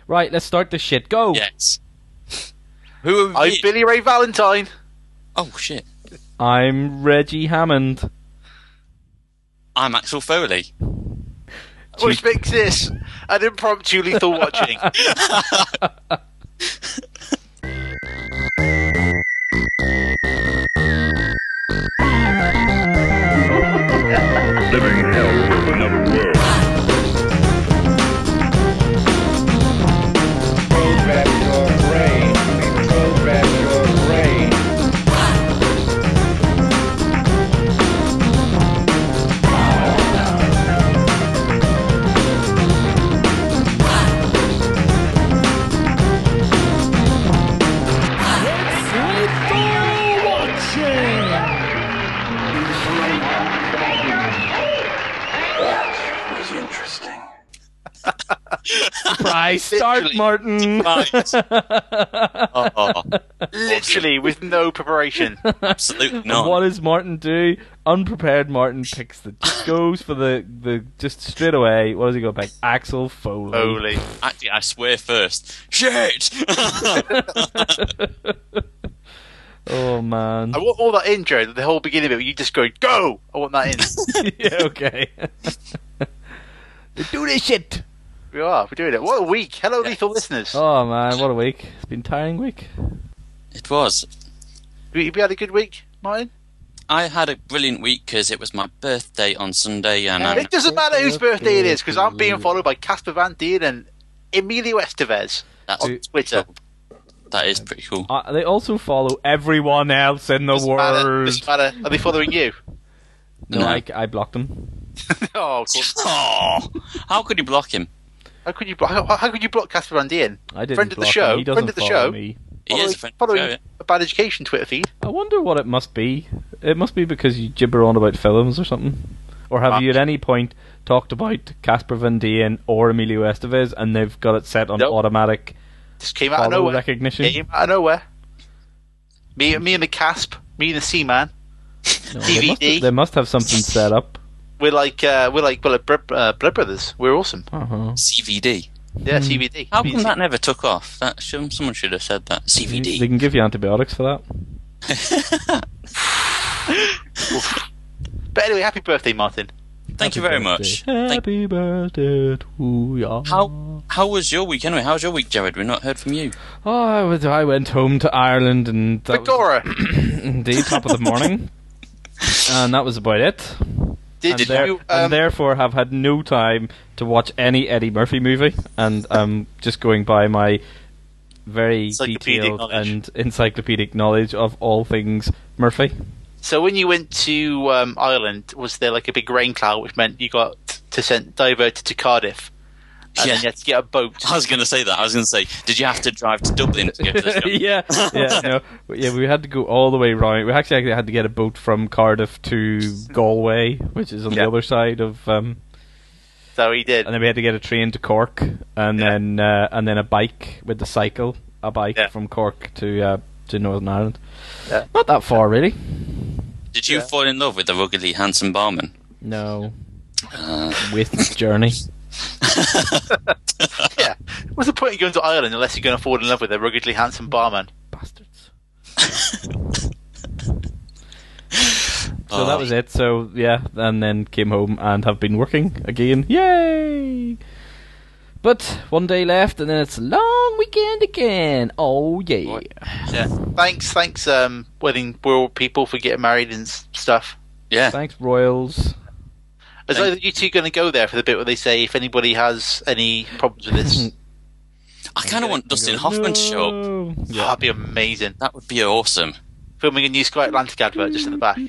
Right, let's start this shit. Go! Yes. Who are I'm you? Billy Ray Valentine. Oh, shit. I'm Reggie Hammond. I'm Axel Foley. Which makes this an impromptu lethal watching. Living hell from another world. Program your brain. We program your brain. Surprise start, Literally. Martin! Right. Oh, Literally, with no preparation. absolutely And not. what does Martin do? Unprepared Martin picks just goes for the just straight away. What does he go back? Axel Foley. Holy. Actually, I swear first. Shit! Oh man. I want all that intro, the whole beginning of it, where you just go, go! I want that in. Yeah, okay. Do this shit. We're doing it. What a week. Hello, lethal listeners. Oh man, what a week! It's been a tiring week. It was. You had a good week, Martin? I had a brilliant week because it was my birthday on Sunday, and It doesn't matter whose birthday it is, because I'm being followed by Casper Van Dien and Emilio Estevez that's on Twitter. that is pretty cool. They also follow everyone else in the Doesn't matter. world. Doesn't matter. Are they following you? No, No. I blocked them. Oh, of course. Oh, how could you block him? How could you block Casper Van Dien? I didn't Friend of the block show. him. He doesn't Friend of the follow show. me. He is a friend of the Following show, yeah. a Bad Education Twitter feed. I wonder what it must be. It must be because you gibber on about films or something. Or have you at any point talked about Casper Van Dien or Emilio Estevez and they've got it set on Nope. automatic Just came out of follow nowhere. recognition? Came out of nowhere. Me and the Casp, me and the Seaman. No, DVD. they must have something set up. We're like Blood Brothers. We're awesome. Uh-huh. CVD. Yeah, CVD. How come that never took off? Someone should have said that. CVD. They can give you antibiotics for that. But anyway, happy birthday, Martin. Thank you very much. Thank- Happy birthday to ya. How was your week anyway? How was your week, Jared? We've not heard from you. Oh, I went home to Ireland and that was Fedora, indeed top of the morning. And that was about it. did you? And therefore have had no time to watch any Eddie Murphy movie, and I'm just going by my very Encyclopedic detailed knowledge. and encyclopedic knowledge of all things Murphy. So when you went to Ireland, was there like a big rain cloud, which meant you got diverted to Cardiff, and then you had to get a boat? I was going to say that. I was going to say, did you have to drive to Dublin to go to the show? We had to go all the way round. We actually had to get a boat from Cardiff to Galway, which is on the Yeah. other side of. So he did. And then we had to get a train to Cork, and then a bike with the cycle, Yeah. from Cork to Northern Ireland. Yeah. Not that far, really. Did you fall in love with the ruggedly handsome barman? No. With Journey. Yeah. What's the point of going to Ireland unless you're going to fall in love with a ruggedly handsome barman? Bastards. So that was it. So yeah, and then came home and have been working again. Yay! But one day left, and then it's a long weekend again. Oh yeah. Yeah. Thanks, wedding world people for getting married and stuff. Yeah. Thanks, Royals. Is either you two going to go there for the bit where they say if anybody has any problems with this? I kind of want Dustin Hoffman to show up. No. That'd be amazing. That would be awesome. Filming a new Sky Atlantic advert just in the back.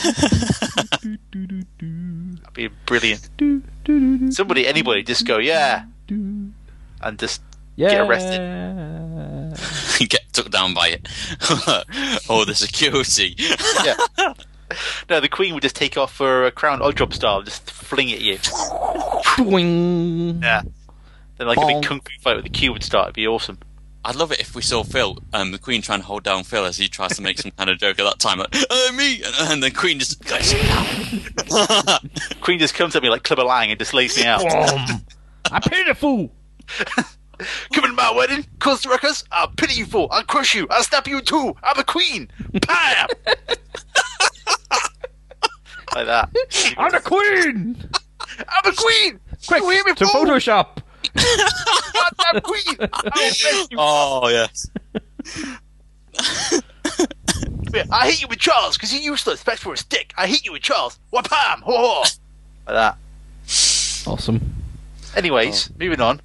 That'd be brilliant. Somebody, anybody, just go, yeah, and just get arrested. Get took down by it. Oh, the security. Yeah. No, the Queen would just take off her crown Oddjob style, just fling it at you. Boing. Yeah. Then like a Bonk. big kung fu fight with the Q would start. It'd be awesome. I'd love it if we saw Phil, the Queen trying to hold down Phil as he tries to make some kind of joke at that time, like, me! And the Queen just goes, sit down. Queen just comes at me like Clubber Lang and just lays me out. I'm pitiful. Come our wedding, cause the ruckus, I'll pity you for, I'll crush you, I'll snap you in two, I'm a queen! Bam! Like that. I'm the queen! I'm a queen! Quick, You hear me, to fool? Photoshop! Goddamn queen! I'll best you. Oh, yes. I hate you with Charles, because you're useless, best for a stick. I hate you with Charles. Wapam! Ho ho! Like that. Awesome. Anyways, moving on.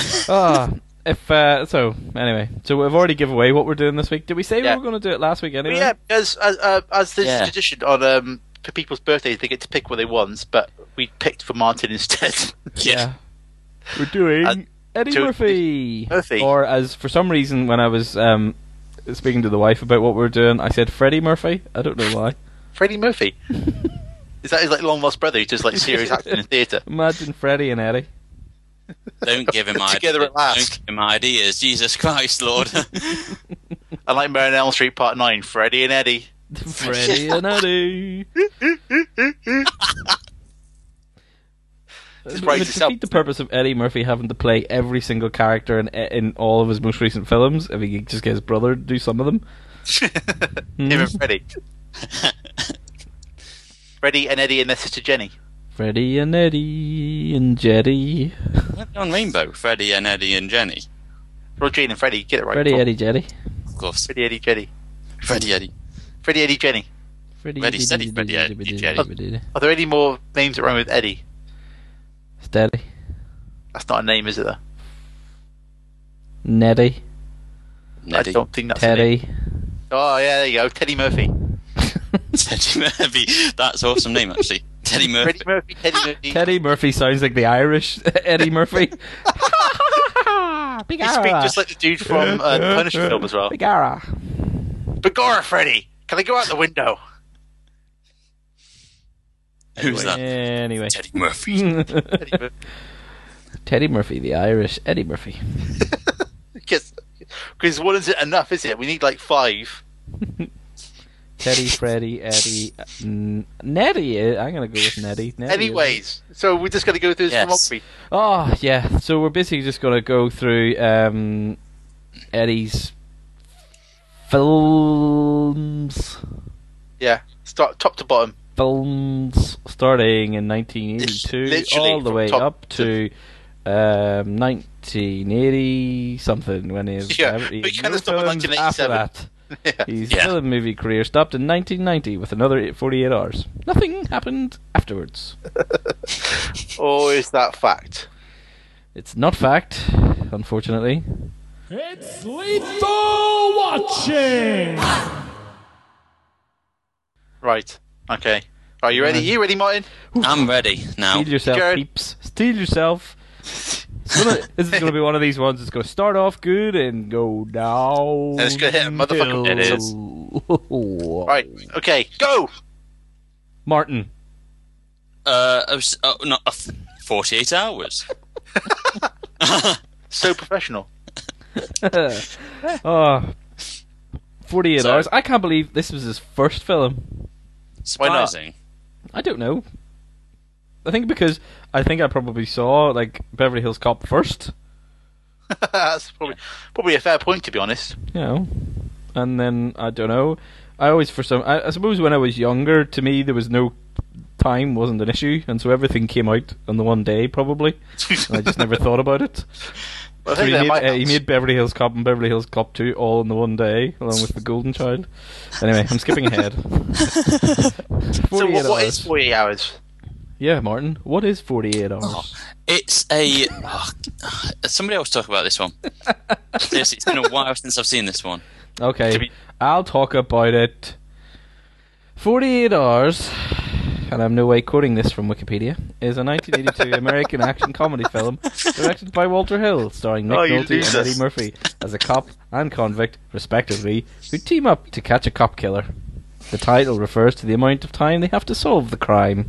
So we've already given away what we're doing this week. Did we say Yeah. we were going to do it last week anyway? But yeah, because as there's Yeah. tradition on for people's birthdays, they get to pick what they want, but we picked for Martin instead. Yeah. We're doing Uh, Eddie to- Murphy. Murphy. Or as for some reason when I was speaking to the wife about what we were doing, I said Freddie Murphy. I don't know why. Freddie Murphy. Is that his like long lost brother who does like serious acting in theatre? Imagine Freddie and Eddie. Don't give him Together ideas. at last. Don't give him ideas. Jesus Christ, Lord. I like Mary on Elm Street Part 9, Freddie and Eddie. Freddie and Eddie. Just It writes would itself. defeat the purpose of Eddie Murphy having to play every single character in all of his most recent films if he could just get his brother to do some of them. Him and Freddie. Freddie and Eddie and their sister Jenny. Freddie and Eddie and Jetty. On Rainbow, Freddie and Eddie and Jenny. Roger and Freddie, get it right. Freddie, Paul. Eddie, Jetty. Of course. Freddie, Eddie, Jenny. Freddie, Eddie. Freddie, Eddie, Jenny. Freddie, Ready, steady, Freddie, Eddie, Jetty. Are there any more names that rhyme with Eddie? Steady. That's not a name, is it? Though? Neddy. Neddy. I don't think that's a name. Teddy. Oh yeah, there you go, Teddy Murphy. Teddy Murphy. That's an awesome name, actually. Teddy Murphy. Freddie Murphy, Teddy Murphy. Teddy Murphy sounds like the Irish Eddie Murphy. You speak just like the dude from the Punisher film as well. Bigara. Begorra, Freddie! Can I go out the window? Who's that? Anyway. Teddy Murphy. Teddy Murphy. Teddy Murphy, the Irish Eddie Murphy. Because one isn't enough, is it? We need like 5. Teddy, Freddie, Eddie, Neddy. I'm gonna go with Neddy. Neddy Anyways, so we're just going to go through his Yes. filmography. Oh yeah. So we're basically just gonna go through Eddie's films. Yeah, start top to bottom. Films starting in 1982 Literally all the from way top up to 1980 something when he's Yeah, but you kinda stopped at films after 1987. that. Yeah. His Yeah. film movie career stopped in 1990 with another 48 hours. Nothing happened afterwards. Or is that fact? It's not fact, unfortunately. It's lethal watching. Right. Okay. Are you ready? You ready, Martin? I'm ready now. Steal yourself, Jared. peeps. Steal yourself. This is going to be one of these ones that's going to start off good and go down. And it's gonna hit a motherfucking It is. Right. Okay. Go. Martin. Not 48 hours. So professional. 48 So- hours. I can't believe this was his first film. Why not? Surprising. I don't know. I think because I probably saw like Beverly Hills Cop first, That's probably a fair point, to be honest. you know, and then I don't know. I always I suppose when I was younger, to me there was no time wasn't an issue, and so everything came out on the one day probably. And I just never thought about it. Well, I So think that might he made Beverly Hills Cop and Beverly Hills Cop 2 all in the one day, along with The Golden Child. Anyway, I'm skipping ahead. So 48 what hours. is 48 hours? Yeah, Martin, what is 48 hours? It's a. Somebody else talk about this one. Seriously, it's been a while since I've seen this one. Okay, I'll talk about it. 48 Hours, and I'm no way quoting this from Wikipedia, is a 1982 American action comedy film directed by Walter Hill, starring Nick Oh, you Nolte and lose Eddie us. Murphy as a cop and convict, respectively, who team up to catch a cop killer. The title refers to the amount of time they have to solve the crime.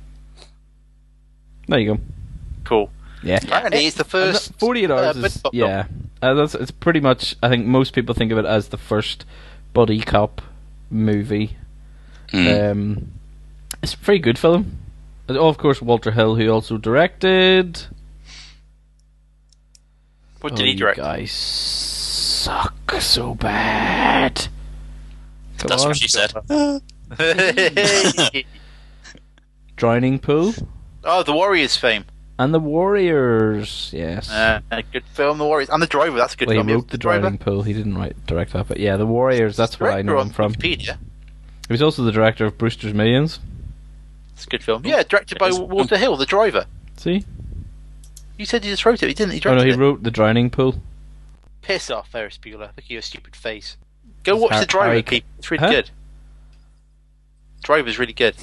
There you go. Cool. Yeah. Apparently, it's the first. 48 Hours buddy is, cop yeah. It's pretty much, I think most people think of it as the first buddy cop movie. It's a very good film. Oh, of course, Walter Hill, who also directed What did he direct? You guys suck so bad. Come That's on. what she said. Drowning Pool Oh, The Warriors fame. and The Warriors. Yes. A good film, The Warriors. And The Driver, that's a good Well, film. he wrote The Drowning Pool. He didn't direct that, but yeah, The Warriors. That's where I know him from. Wikipedia. He was also the director of Brewster's Millions. It's a good film. Yeah, directed by Walter Hill, The Driver. See? You said he just wrote it. He didn't. He Oh no, directed he it. wrote The Drowning Pool. Piss off, Ferris Bueller. Look at your stupid face. Go It's watch The Driver, Harry people. It's really Huh? good. Driver's really good.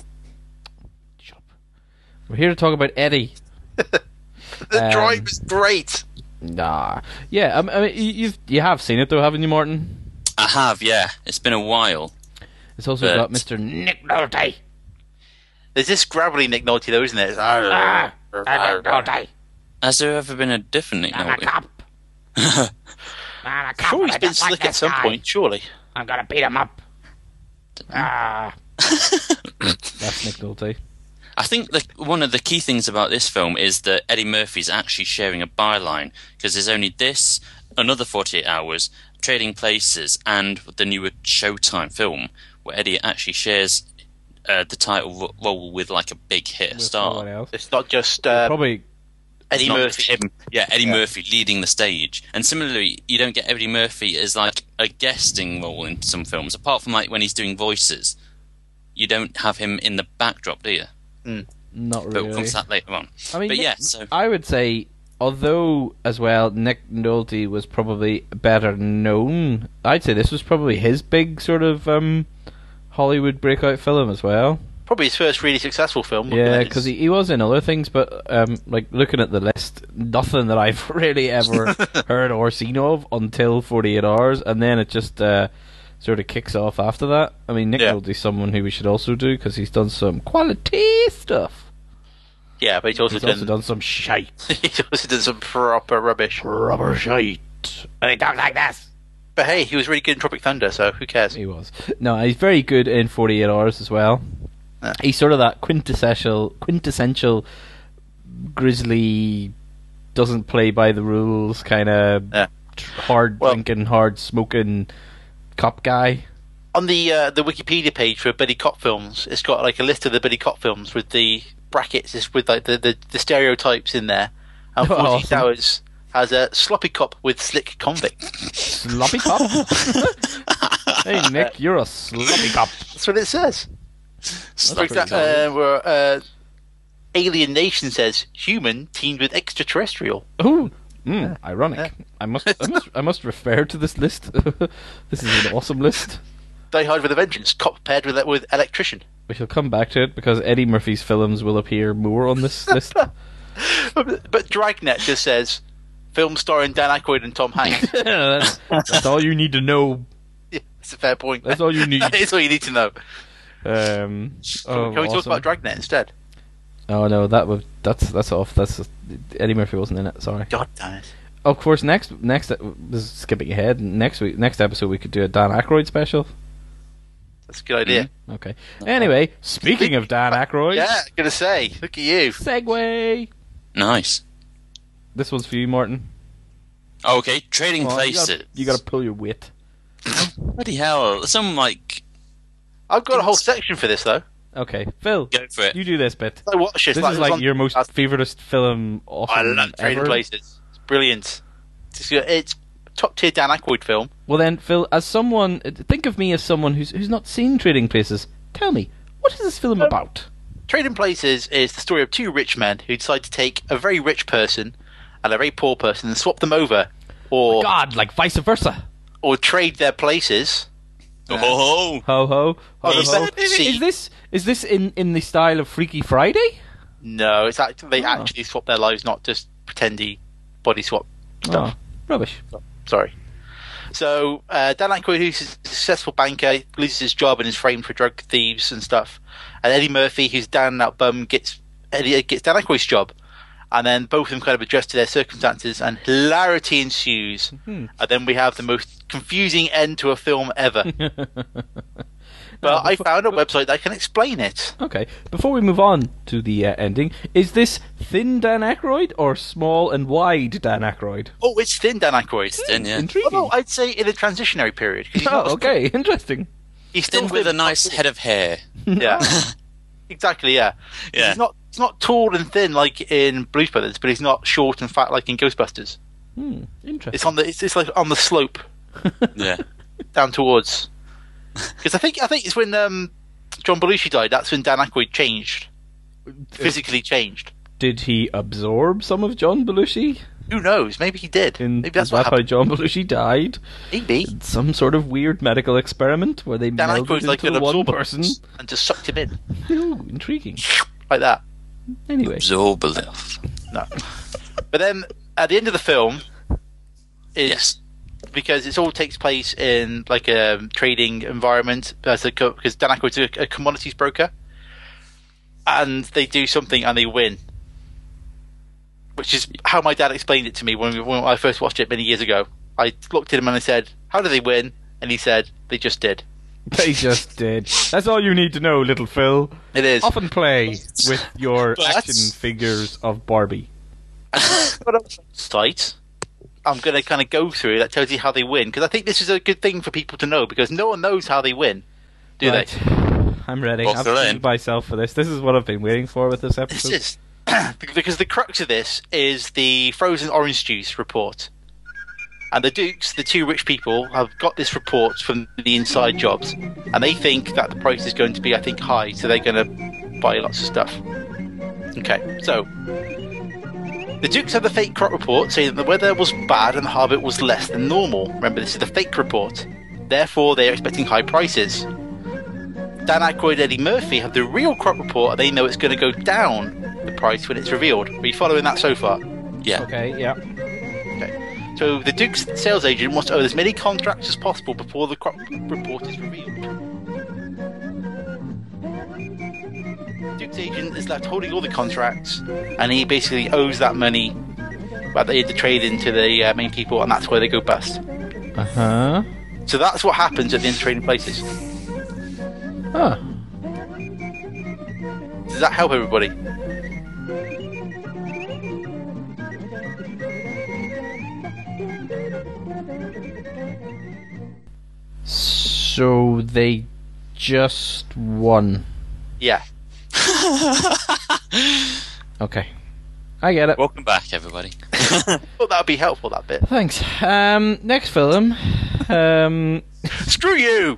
We're here to talk about Eddie. The Driver's great. Nah. Yeah, I mean, you have seen it though, haven't you, Martin? I have, yeah. It's been a while. It's also But- got Mr. Nick Nolte. There's this gravelly Nick Nolte though, isn't it? Nick Nolte. Has there ever been a different Nick Nolte? Sure, he's been slick at some point, surely. I'm gonna beat him up. That's Nick Nolte. I think one of the key things about this film is that Eddie Murphy's actually sharing a byline, because there's only this, another 48 Hours, Trading Places, and the newer Showtime film, where Eddie actually shares the title role with like a big hit With someone star. else. It's not just Probably. Eddie Not Murphy. just him. Yeah, Eddie Murphy leading the stage. And similarly, you don't get Eddie Murphy as like a guesting role in some films, apart from like when he's doing voices. You don't have him in the backdrop, do you? Not But really. we'll come to that later on. I mean, But Nick- yeah, so I would say, although as well, Nick Nolte was probably better known. I'd say this was probably his big sort of Hollywood breakout film as well. Probably his first really successful film. Yeah, because he was in other things, but like looking at the list, nothing that I've really ever heard or seen of until 48 Hours, and then it just sort of kicks off after that. I mean, Nick Yeah. Nolte's someone who we should also do because he's done some quality stuff. Yeah, but he's also done some shite. he's also done some proper rubbish. Rubber shite. And he talks like this. But hey, he was really good in Tropic Thunder, so who cares? He was. No, he's very good in 48 Hours as well. Yeah. He's sort of that quintessential grizzly, doesn't play by the rules, kind of Yeah. hard Well- drinking, hard smoking cop guy. On the Wikipedia page for Buddy Cop films, it's got like a list of the Buddy Cop films with the brackets, is with like the stereotypes in there. And Oh, 48 awesome. Hours has a sloppy cop with slick convict. Sloppy cop. Hey Nick, you're a sloppy cop. That's what it says. For pretty example, where Alien Nation says human teamed with extraterrestrial. Ooh, ironic. I must refer to this list. This is an awesome list. Die Hard with a Vengeance, cop paired with electrician. We shall come back to it because Eddie Murphy's films will appear more on this list. But Dragnet just says film starring Dan Aykroyd and Tom Hanks. that's all you need to know. Yeah, that's a fair point. That's all you need. That is all you need to know. Can Can we talk about Dragnet instead? Oh no, that's off. That's Eddie Murphy wasn't in it. Sorry. God damn it. Of course, next this is skipping ahead. Next episode we could do a Dan Aykroyd special. That's a good idea. Okay. Anyway, speaking of Dan Aykroyd, Yeah, gonna say, look at you. segue. nice. This one's for you, Martin. Okay, Trading Oh, Places. You gotta pull your weight. Bloody hell! Some like I've got a whole section for this though. Okay, Phil, go for it. you do this bit. I watched this. This is like your most I favouriteest film often love Trading ever. Places. It's brilliant. It's top tier Dan Aykroyd film. Well then, Phil, as someone, think of me as someone who's not seen Trading Places. Tell me, what is this film about? Trading Places is the story of two rich men who decide to take a very rich person and a very poor person and swap them over, or God, like vice versa. or trade their places. Oh, Ho ho. Ho, Oh, ho. is that- see- Is this in the style of Freaky Friday? No, it's actually they Oh. actually swap their lives, not just pretendy body swap stuff. Oh, rubbish. Sorry. So Dan Aykroyd, who's a successful banker, loses his job and is framed for drug thieves and stuff. And Eddie Murphy, who's down and out bum, gets Dan Aykroyd's job. And then both of them kind of adjust to their circumstances, and hilarity ensues. And then we have the most confusing end to a film ever. But I found a website that can explain it. Okay, before we move on to the ending, is this thin Dan Aykroyd or small and wide Dan Aykroyd? Oh, it's thin Dan Aykroyd. Thin, yeah. Intriguing. Although I'd say in a transitionary period. 'Cause he's Oh, not- okay, interesting. He's still Thin with a thin. nice head of hair. Yeah. Exactly, yeah. Yeah. He's not tall and thin like in Blues Brothers, but he's not short and fat like in Ghostbusters. Interesting. It's like on the slope Yeah. down towards. Because I think it's when John Belushi died. That's when Dan Aykroyd changed, physically changed. Did he absorb some of John Belushi? Who knows? Maybe he did. Maybe that's is what that how happened. John Belushi died? Maybe Some sort of weird medical experiment where they Dan melded Aykroyd's like into an one absorber person. and just sucked him in Ooh, intriguing. like that. Anyway, Absorb a little. No, but then at the end of the film, is Yes. because it all takes place in like a trading environment because Dan Aykroyd's a commodities broker, and they do something and they win, which is how my dad explained it to me when I first watched it many years ago. I looked at him and I said, "How do they win?" And he said, "They just did." they just did. That's all you need to know, little Phil. It is. Often play with your But- action figures of Barbie. But on the site, I'm going to kind of go through that tells you how they win, because I think this is a good thing for people to know, because no one knows how they win, do Right. they? I'm ready. Well, I've fill in. prepared myself for this. This is what I've been waiting for with this This episode. is because the crux of this is the frozen orange juice report. And the Dukes, the two rich people, have got this report from the inside jobs, and they think that the price is going to be, I think, high, so they're going to buy lots of stuff. Okay, so the Dukes have the fake crop report saying that the weather was bad and the harvest was less than normal. Remember, this is the fake report. Therefore, they are expecting high prices. Dan Aykroyd and Eddie Murphy have the real crop report, and they know it's going to go down the price when it's revealed. Are you following that so far? Yeah. Okay, yeah. Okay. So the Duke's sales agent wants to own as many contracts as possible before the crop report is revealed. Duke's agent is left holding all the contracts, and he basically owes that money that they had to trade into the main people, and that's why they go bust. Uh-huh. So that's what happens at the end of Trading Places. Huh. Does that help everybody? So they just won. Yeah. Okay. I get it. Welcome back, everybody. Well, that would be helpful, that bit. Thanks. Next film. Screw you!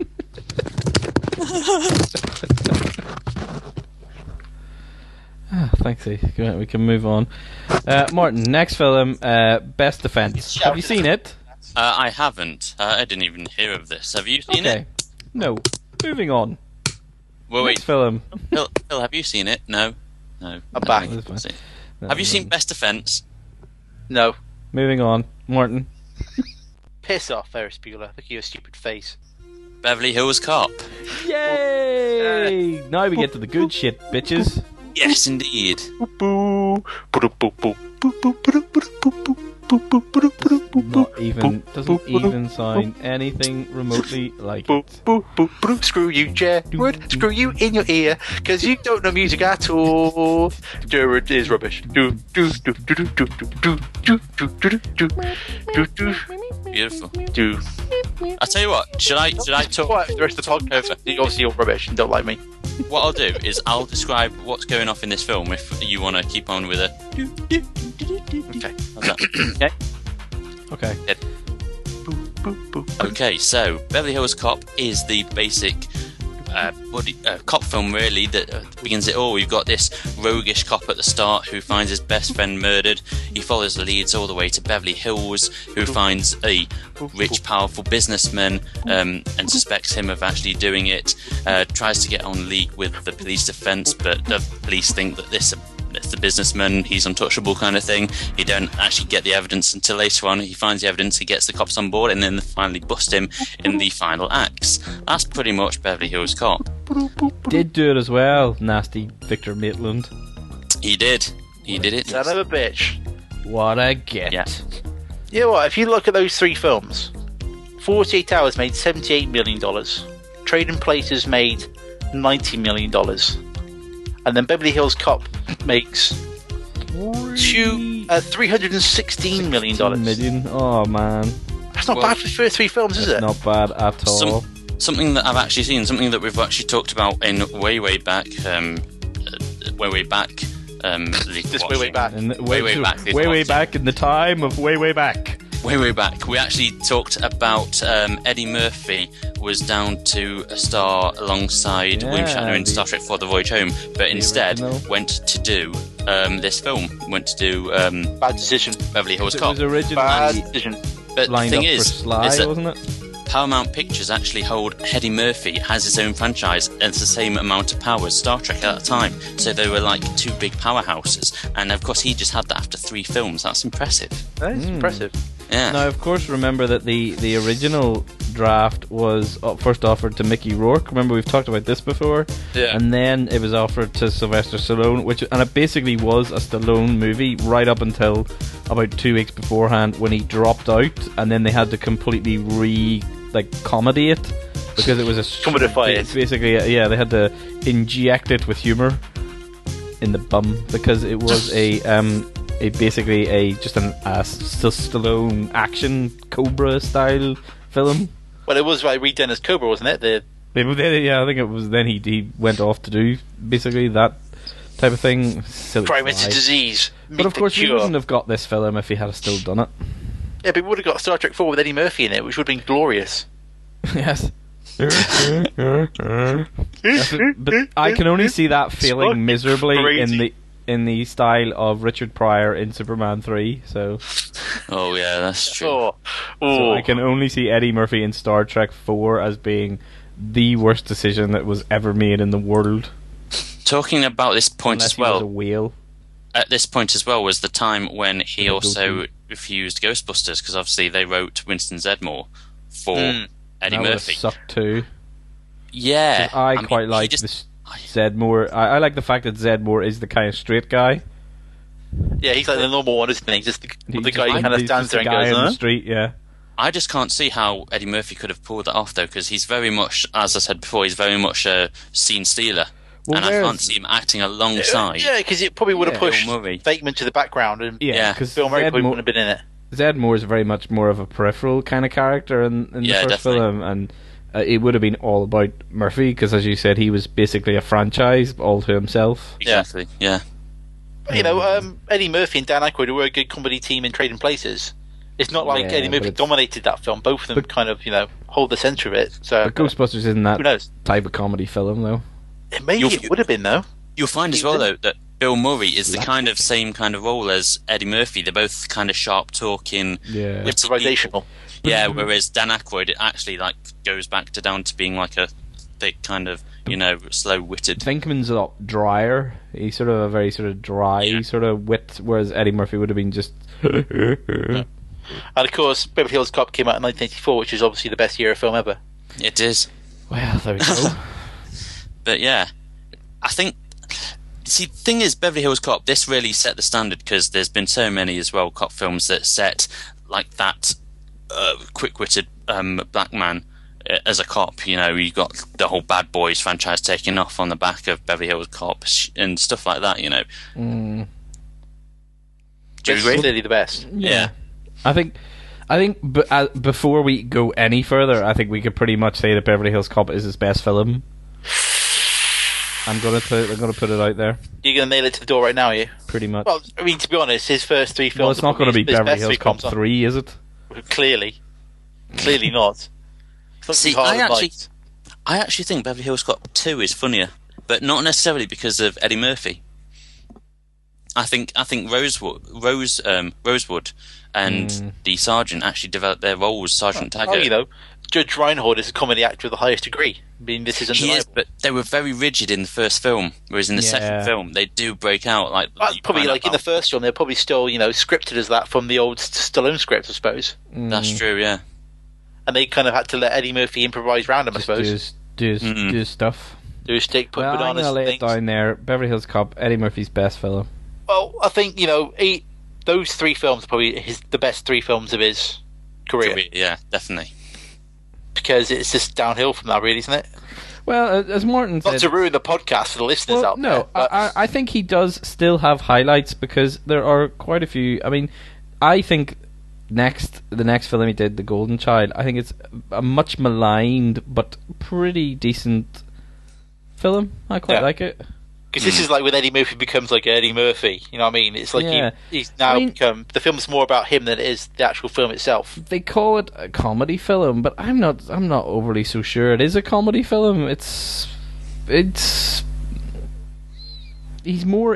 Thanks, we can move on. Martin, next film, Best Defense. Have you seen it? I haven't. I didn't even hear of this. Have you seen Okay. it? No. Moving on. Well, Next wait. film. Phil, have you seen it? No. No. I'm back. I haven't seen it. Have you seen Best Defense? No. Moving on. Martin. Piss off, Ferris Bueller. Look at your stupid face. Beverly Hills Cop. Yay! Now we get to the good shit, bitches. Yes, indeed. Not even, doesn't even sound anything remotely like it. Screw you, Jared. Screw you in your ear, because you don't know music at all. Jared is rubbish. Beautiful. I'll tell you what. Should I talk? Quiet for the rest of the podcast. Obviously, you're rubbish and don't like me. What I'll do is I'll describe what's going off in this film if you want to keep on with it. Okay. How's that? Okay. Okay, so Beverly Hills Cop is the basic cop film, really, that begins it all. We've got this roguish cop at the start who finds his best friend murdered. He follows the leads all the way to Beverly Hills, who finds a rich, powerful businessman and suspects him of actually doing it. Tries to get on league with the police defense, but the police think that it's the businessman, he's untouchable kind of thing. He don't actually get the evidence until later on. He finds the evidence, he gets the cops on board, and then they finally bust him in the final acts. That's pretty much Beverly Hills Cop. Did do it as well, nasty Victor Maitland. He did. He did it. Son of a bitch. What a get. Yeah. You know what? If you look at those three films, 48 Hours made $78 million. Trading Places made $90 million. And then Beverly Hills Cop makes $316 million. Oh, man. That's not bad for the first 3 films, is it? Not bad at all. Something that I've actually seen, something that we've actually talked about in way back. Just way back. Way back in the time of way back. Way back. We actually talked about Eddie Murphy was down to a star alongside William Shatner in Star Trek for the Voyage Home, but instead went to do this film. Went to do Bad Decision. Beverly Hills It Cop. was originally Bad Decision. But the lined thing up is for Sly, that wasn't it? Paramount Pictures actually hold Eddie Murphy has his own franchise and it's the same amount of power as Star Trek at that time. So they were like 2 big powerhouses. And of course he just had that after 3 films. That's impressive. That is impressive. Yeah. Now, of course, remember that the original draft was first offered to Mickey Rourke. Remember, we've talked about this before. Yeah. And then it was offered to Sylvester Stallone, and it basically was a Stallone movie right up until about 2 weeks beforehand when he dropped out, and then they had to completely comedy it because it was a Comedify it. basically. Yeah, they had to inject it with humor in the bum because it was basically a Stallone action Cobra style film. Well, it was redone as Cobra, wasn't it? Yeah, I think it was. Then he went off to do basically that type of thing. Silly Private fly. Disease. But of course, we wouldn't have got this film if he had still done it. Yeah, but we would have got Star Trek 4 with Eddie Murphy in it, which would have been glorious. Yes. But I can only see that failing miserably crazy. in the style of Richard Pryor in Superman 3. So Oh yeah, that's true. So I can only see Eddie Murphy in Star Trek 4 as being the worst decision that was ever made in the world. Talking about this point Unless as well. he was a whale. At this point as well was the time when he The also Goofy. refused Ghostbusters because obviously they wrote Winston Zeddemore for Eddie That would've Murphy. sucked too. Yeah, I mean, quite he like just- Zedmore. I like the fact that Zedmore is the kind of straight guy. Yeah, he's like the normal one, isn't he? Just the guy who kind of he's stands just there a and guy goes, on huh? the street. Yeah. I just can't see how Eddie Murphy could have pulled that off though, because he's very much, as I said before, he's very much a scene stealer, Well, and I whereas- can't see him acting alongside. Yeah, because it probably would have Yeah. pushed Bill Murray. Bateman to the background, and Yeah. because Bill Murray probably wouldn't have been in it. Zedmore is very much more of a peripheral kind of character in the Yeah, first definitely. film, and it would have been all about Murphy because, as you said, he was basically a franchise all to himself. Exactly. Yeah. But, you know, Eddie Murphy and Dan Aykroyd were a good comedy team in Trading Places. It's not like Yeah, Eddie but Murphy it's- dominated that film. Both of them But- kind of, hold the centre of it. So But Ghostbusters isn't that who knows? type of comedy film, though. Maybe You'll- it would have been though. You'll find as well though that Bill Murray is the kind of same kind of role as Eddie Murphy. They're both kind of sharp talking, Yeah. witty people. Improvisational. Yeah, whereas Dan Aykroyd it actually like goes back to down to being like a thick kind of slow-witted. Venkman's a lot drier. He's sort of a very sort of dry sort of wit, whereas Eddie Murphy would have been just. And of course, Beverly Hills Cop came out in 1984, which is obviously the best year of film ever. It is, Well, there we go. but yeah, I think. See, the thing is, Beverly Hills Cop. This really set the standard because there's been so many as well cop films that set like that quick-witted black man as a cop. You know, you got the whole Bad Boys franchise taking off on the back of Beverly Hills Cop and stuff like that. You know, do you It's agree? clearly the best. Yeah. I think before we go any further, I think we could pretty much say that Beverly Hills Cop is his best film. I'm gonna put it out there. You're going to nail it to the door right now, are you? Pretty much. Well, I mean, to be honest, his first 3 films. Well, it's not going to be his Beverly best Hills 3 Cop films, 3, is it? Clearly not. It's not See, too hard I actually think Beverly Hills Cop 2 is funnier, but not necessarily because of Eddie Murphy. I think Rosewood and the Sergeant actually developed their roles. Sergeant Taggart. Judge Reinhold is a comedy actor of the highest degree. I mean, this is He undeniable. is, but they were very rigid in the first film, whereas in the second film they do break out. Like That's you probably find like out in the first film, they're probably still, scripted as that from the old Stallone script, I suppose. That's true, yeah. And they kind of had to let Eddie Murphy improvise around him, I suppose. Do his stuff. Do his stick, put Well, I'm bananas gonna and lay it things. down there. Beverly Hills Cop, Eddie Murphy's best film. Well, I think, those 3 films are probably the best 3 films of his career. Yeah, definitely. because it's just downhill from that, really, isn't it? Well, as Martin Not said, to ruin the podcast for the listeners well, out there. no, But I think he does still have highlights because there are quite a few. I mean, I think the next film he did, The Golden Child, I think it's a much maligned but pretty decent film. I quite like it. because this is like when Eddie Murphy becomes like Eddie Murphy. You know what I mean? It's like Yeah. he's now become... The film's more about him than it is the actual film itself. They call it a comedy film, but I'm not overly so sure it is a comedy film. He's more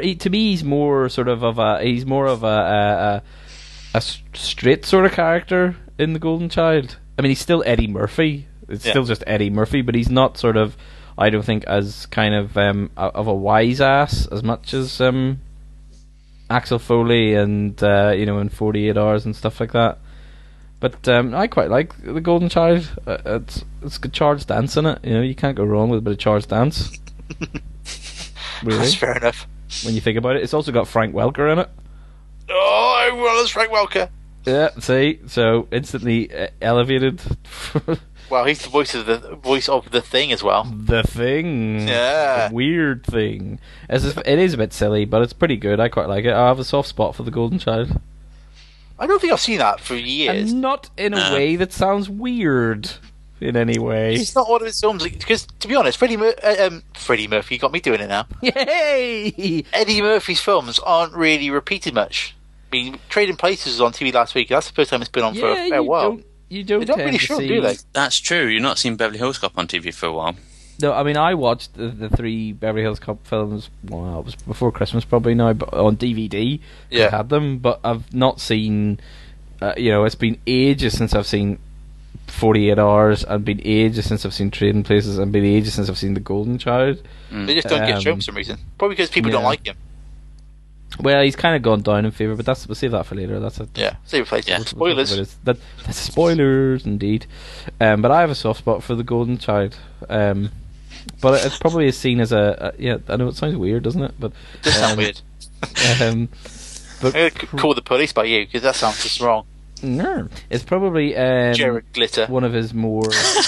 of a straight sort of character in The Golden Child. I mean, he's still Eddie Murphy. It's still just Eddie Murphy, but he's not sort of, I don't think, as kind of a wise ass as much as Axel Foley and in 48 Hours and stuff like that. But I quite like The Golden Child. It's got Charles Dance in it. You can't go wrong with a bit of Charles Dance. Really? That's fair enough. When you think about it, it's also got Frank Welker in it. Oh, everyone loves Frank Welker. Yeah, see, so instantly elevated. Well, he's the voice of the Thing as well. The Thing. Yeah. The weird Thing. It is a bit silly, but it's pretty good. I quite like it. I have a soft spot for The Golden Child. I don't think I've seen that for years. And not in a way that sounds weird in any way. It's not one of his films, because, to be honest, Freddie Murphy, you got me doing it now. Yay! Eddie Murphy's films aren't really repeated much. I mean, Trading Places was on TV last week. That's the first time it's been on for a fair while. You don't They don't tend really to show, see... do they? That's true. You've not seen Beverly Hills Cop on TV for a while. No, I mean, I watched the three Beverly Hills Cop films, well, it was before Christmas probably now, but on DVD. Yeah. I had them, but I've not seen... it's been ages since I've seen 48 Hours, and been ages since I've seen Trading Places, and been ages since I've seen The Golden Child. They just don't get shown for some reason. Probably because people don't like him. Well, he's kind of gone down in favour, but we'll save that for later. That's it. Yeah, save it for later. Yeah. Spoilers. That's spoilers, indeed. But I have a soft spot for The Golden Child. But it probably is seen as I know it sounds weird, doesn't it? But It does sound weird. But I'm going to call the police by you, because that sounds just wrong. no, it's probably Jared Glitter. one of his more.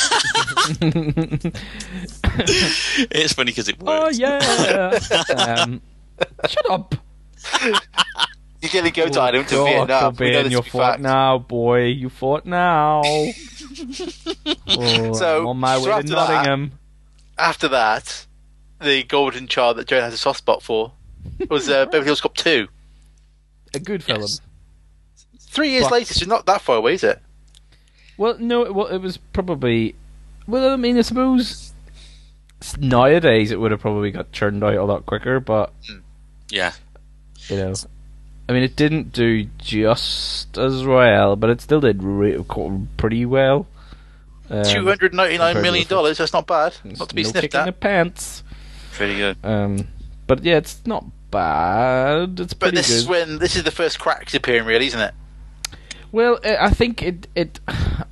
It's funny because it Oh works. yeah. Shut up. You're getting go to Ireland to Vietnam. We know Cobain, this you to be fought fact. now, boy. You fought now. So, I'm on my so way to after that- Nottingham. After that, the Golden Child that Joe has a soft spot for was Beverly Hills Cop 2. A good film. Yes. 3 years But- later, so not that far away, is it? Well, no, it was probably. Well, I mean, I suppose nowadays it would have probably got churned out a lot quicker, but Yeah. I mean, it didn't do just as well, but it still did pretty well. $299 million, that's not bad. Not to be no sniffed kicking at. the pants. Pretty good. But yeah, it's not bad. It's But pretty good. this is the first cracks appearing, really, isn't it? Well, I think it.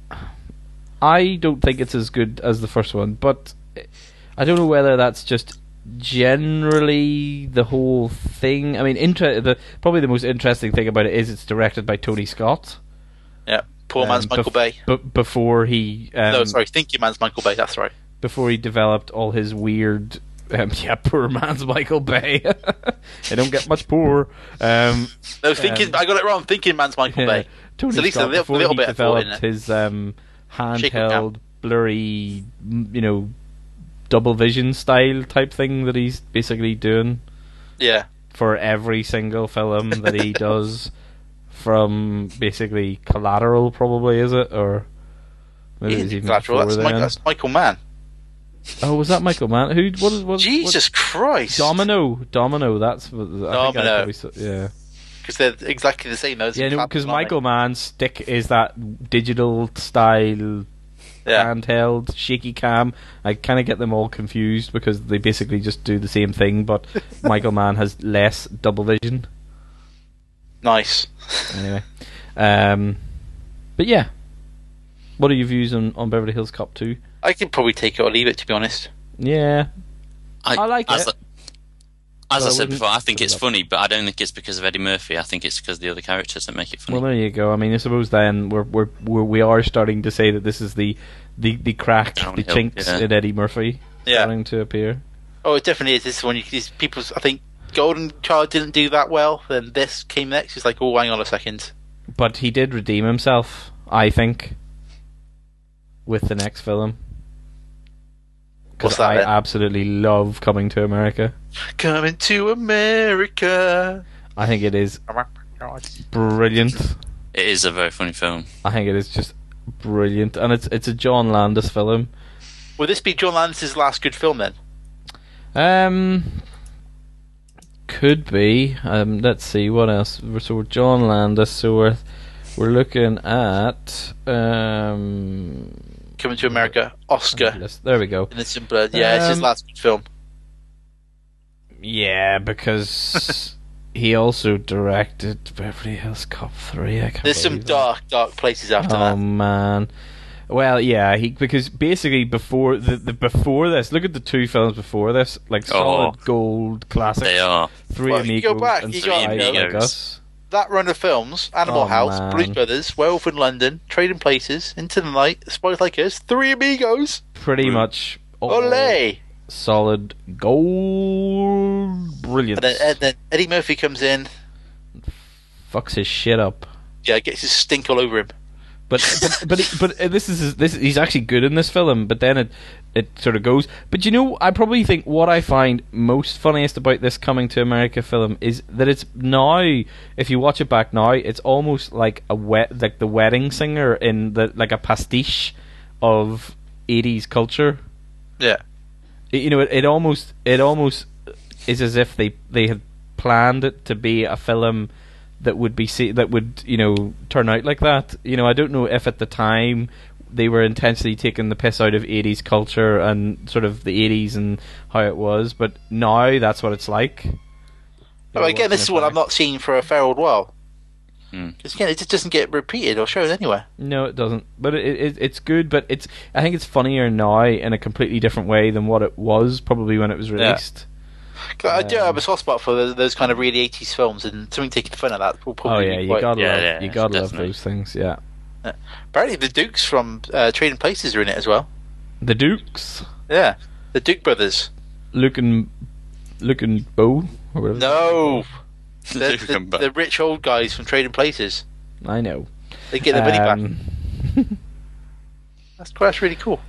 I don't think it's as good as the first one, but I don't know whether that's just generally the whole thing. I mean, probably the most interesting thing about it is it's directed by Tony Scott. Yeah. Poor man's Michael Bay. But before he, No, sorry, Thinking Man's Michael Bay, that's right. before he developed all his weird. Poor man's Michael Bay. They don't get much poorer. No, I got it wrong. Thinking Man's Michael Yeah. Bay. Tony It's at least Scott, a little before bit he of thought in developed it. his Shaken handheld, cam. blurry, double vision style type thing that he's basically doing Yeah. for every single film that he does, from basically Collateral, probably, is it? Or maybe it was even Collateral, before then. that's Michael Mann. Oh, was that Michael Mann? What Jesus Christ. Domino. That's what, I think I Domino. probably yeah. Because they're exactly the same, those. Yeah, because Michael Mann's stick is that digital style handheld shaky cam. I kind of get them all confused because they basically just do the same thing, but Michael Mann has less double vision. Nice. Anyway, but yeah, what are your views on Beverly Hills Cop 2? I could probably take it or leave it, to be honest. Yeah, I like as it. As I I said wouldn't before, I think put it it's up. funny, but I don't think it's because of Eddie Murphy. I think it's because of the other characters that make it funny. Well, there you go. I mean, I suppose then we are starting to say that this is the crack, the Downhill, chinks yeah. in Eddie Murphy Yeah. starting to appear. Oh, it definitely is. This is when these people's. I think Golden Child didn't do that well. Then this came next. It's like, oh, hang on a second. But he did redeem himself, I think, with the next film. What's Because that I then? absolutely love Coming to America. Coming to America. I think it is brilliant. It is a very funny film. I think it is just brilliant, and it's a John Landis film. Will this be John Landis' last good film then? Could be. Let's see what else. So we're John Landis. So we're looking at Coming to America, Oscar, There we go. Innocent Blood. Yeah, it's his last good film. Yeah, because he also directed Beverly Hills Cop 3. I can't There's some believe that. dark places after Oh that. man. Well, yeah, because basically before before this, look at the two films before this, like solid gold classics. They are. Three Well, you go Amigos back, and you Three got Amigos Like Amigos. Us. That run of films: Animal Oh, House, man. Blues Brothers, Werewolf in London, Trading Places, Into the Night, Spies Like Us, Three Amigos. Pretty much all Olay! solid gold brilliance. And then Eddie Murphy comes in. Fucks his shit up. Yeah, gets his stink all over him. But he's actually good in this film. But then it sort of goes. But you know, I probably think what I find most funniest about this Coming to America film is that it's now, if you watch it back now, it's almost like like the Wedding Singer in like a pastiche of 80s culture. Yeah. You know, it almost is as if they had planned it to be a film that would turn out like that. You know, I don't know if at the time they were intentionally taking the piss out of 80s culture and sort of the 80s and how it was, but now that's what it's like. But again, this is what I've not seen for a fair old while. Hmm. Because again, it just doesn't get repeated or shown anywhere. No, it doesn't. But it's good. But I think it's funnier now in a completely different way than what it was probably when it was released. 'Cause I do have a soft spot for those kind of really 80s films, and something taking fun of that will Oh probably yeah, be you quite... gotta Yeah, love yeah, you gotta love definitely. those things. Yeah, Apparently the Dukes from Trading Places are in it as well. the Dukes, Yeah, the Duke brothers. Luke and Bo or whatever. No! Luke and Bo. The rich old guys from Trading Places. I know. They get their money back. That's really cool.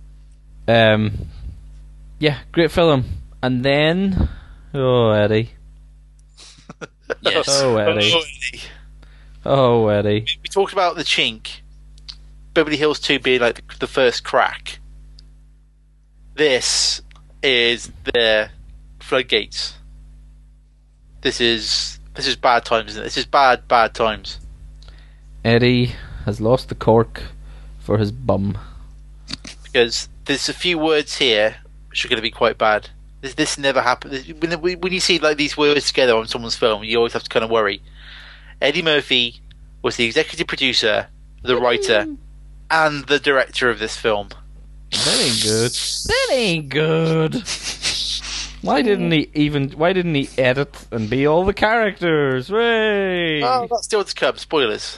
Yeah, great film. And then, oh Eddie, Yes. oh Eddie, oh Eddie. We talked about the chink. Beverly Hills 2 being like the first crack. This is the floodgates. This is bad times, isn't it? This is bad times. Eddie has lost the cork for his bum. Because there's a few words here which are going to be quite bad. This never happened. When you see like these words together on someone's film, you always have to kind of worry. Eddie Murphy was the executive producer, the writer, and the director of this film. That ain't good. That ain't good. Why didn't he edit and be all the characters? Ray. Oh, that's still to come. Spoilers.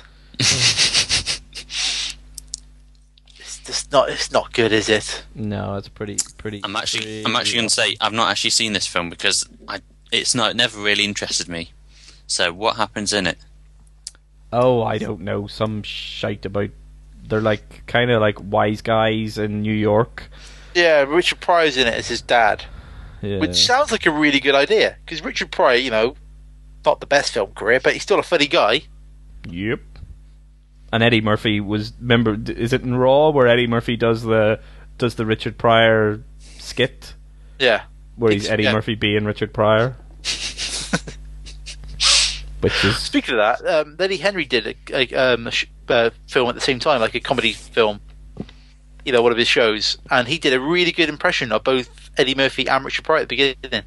It's not good, is it? No, it's pretty. I'm actually going to say I've not actually seen this film because it never really interested me. So what happens in it? Oh, I don't know. Some shite about. They're like kind of like wise guys in New York. Yeah, Richard Pryor's in it as his dad, Yeah. which sounds like a really good idea. Because Richard Pryor, you know, not the best film career, but he's still a funny guy. Yep. And Eddie Murphy was. Remember, is it in Raw where Eddie Murphy does the Richard Pryor skit Yeah. where he's Eddie Yeah. Murphy being Richard Pryor? Which is Speaking of that, Eddie Henry did a film at the same time, like a comedy film. You know, one of his shows, and he did a really good impression of both Eddie Murphy and Richard Pryor at the beginning.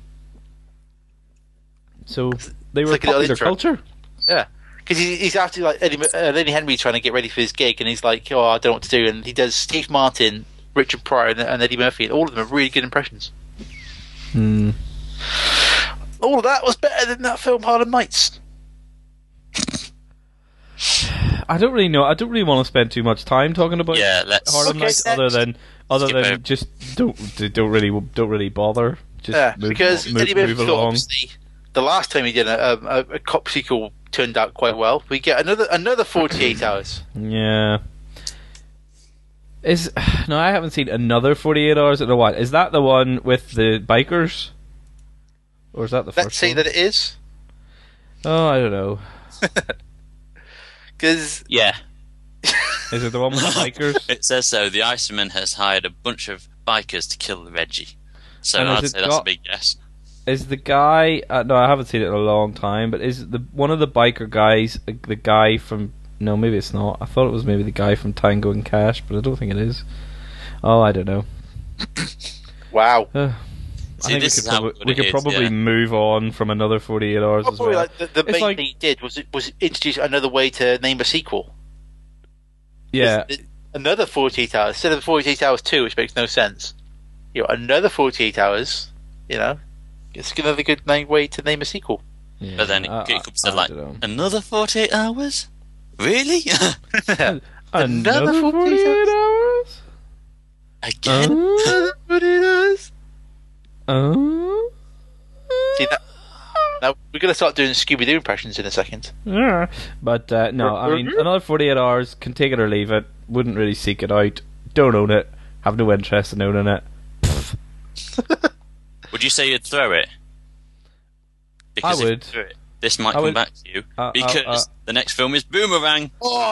so they were like a little popular intro. culture. Yeah, because he's after like Eddie Henry trying to get ready for his gig, and he's like, "Oh, I don't know what to do," and he does Steve Martin, Richard Pryor, and Eddie Murphy, and all of them are really good impressions. Hmm. all of that was better than that film Harlem Nights. I don't really know. I don't really want to spend too much time talking about Harlem Okay, Nights, next. other Skip over. than just don't really bother. Just Yeah, move, because move, Eddie Murphy move it thought, along. obviously, the last time he did a cop sequel turned out quite well. We get another 48 hours. Yeah. No, I haven't seen another 48 Hours in a while. Is that the one with the bikers? Or is that the Let's first say one? that it is. Oh, I don't know. Because Yeah, Is it the one with the bikers? it says so. The Iceman has hired a bunch of bikers to kill Reggie. So And has I'd it say that's a got- big yes. Is the guy... no, I haven't seen it in a long time, but is one of the biker guys the guy from... No, maybe it's not. I thought it was maybe the guy from Tango and Cash, but I don't think it is. Oh, I don't know. wow. I See, think this we is could, how probably, good we it could is, probably yeah. move on from another 48 Hours as Probably well. like the It's main like- thing he did was introduce another way to name a sequel. Yeah. Another 48 hours instead of 48 hours 2, which makes no sense. Another 48 hours. It's another good way to name a sequel. Yeah, But then it comes to like, don't know. another 48 hours? Really? Another 48 48 hours? Again? Another 48 hours. See that? Now we're gonna start doing Scooby-Doo impressions in a second. Yeah. But no, I mean, another 48 hours, can take it or leave it, wouldn't really seek it out, don't own it, have no interest in owning it. Would you say you'd throw it? Because I if you would. threw it, this might I come would. back to you. Uh, Because the next film is Boomerang.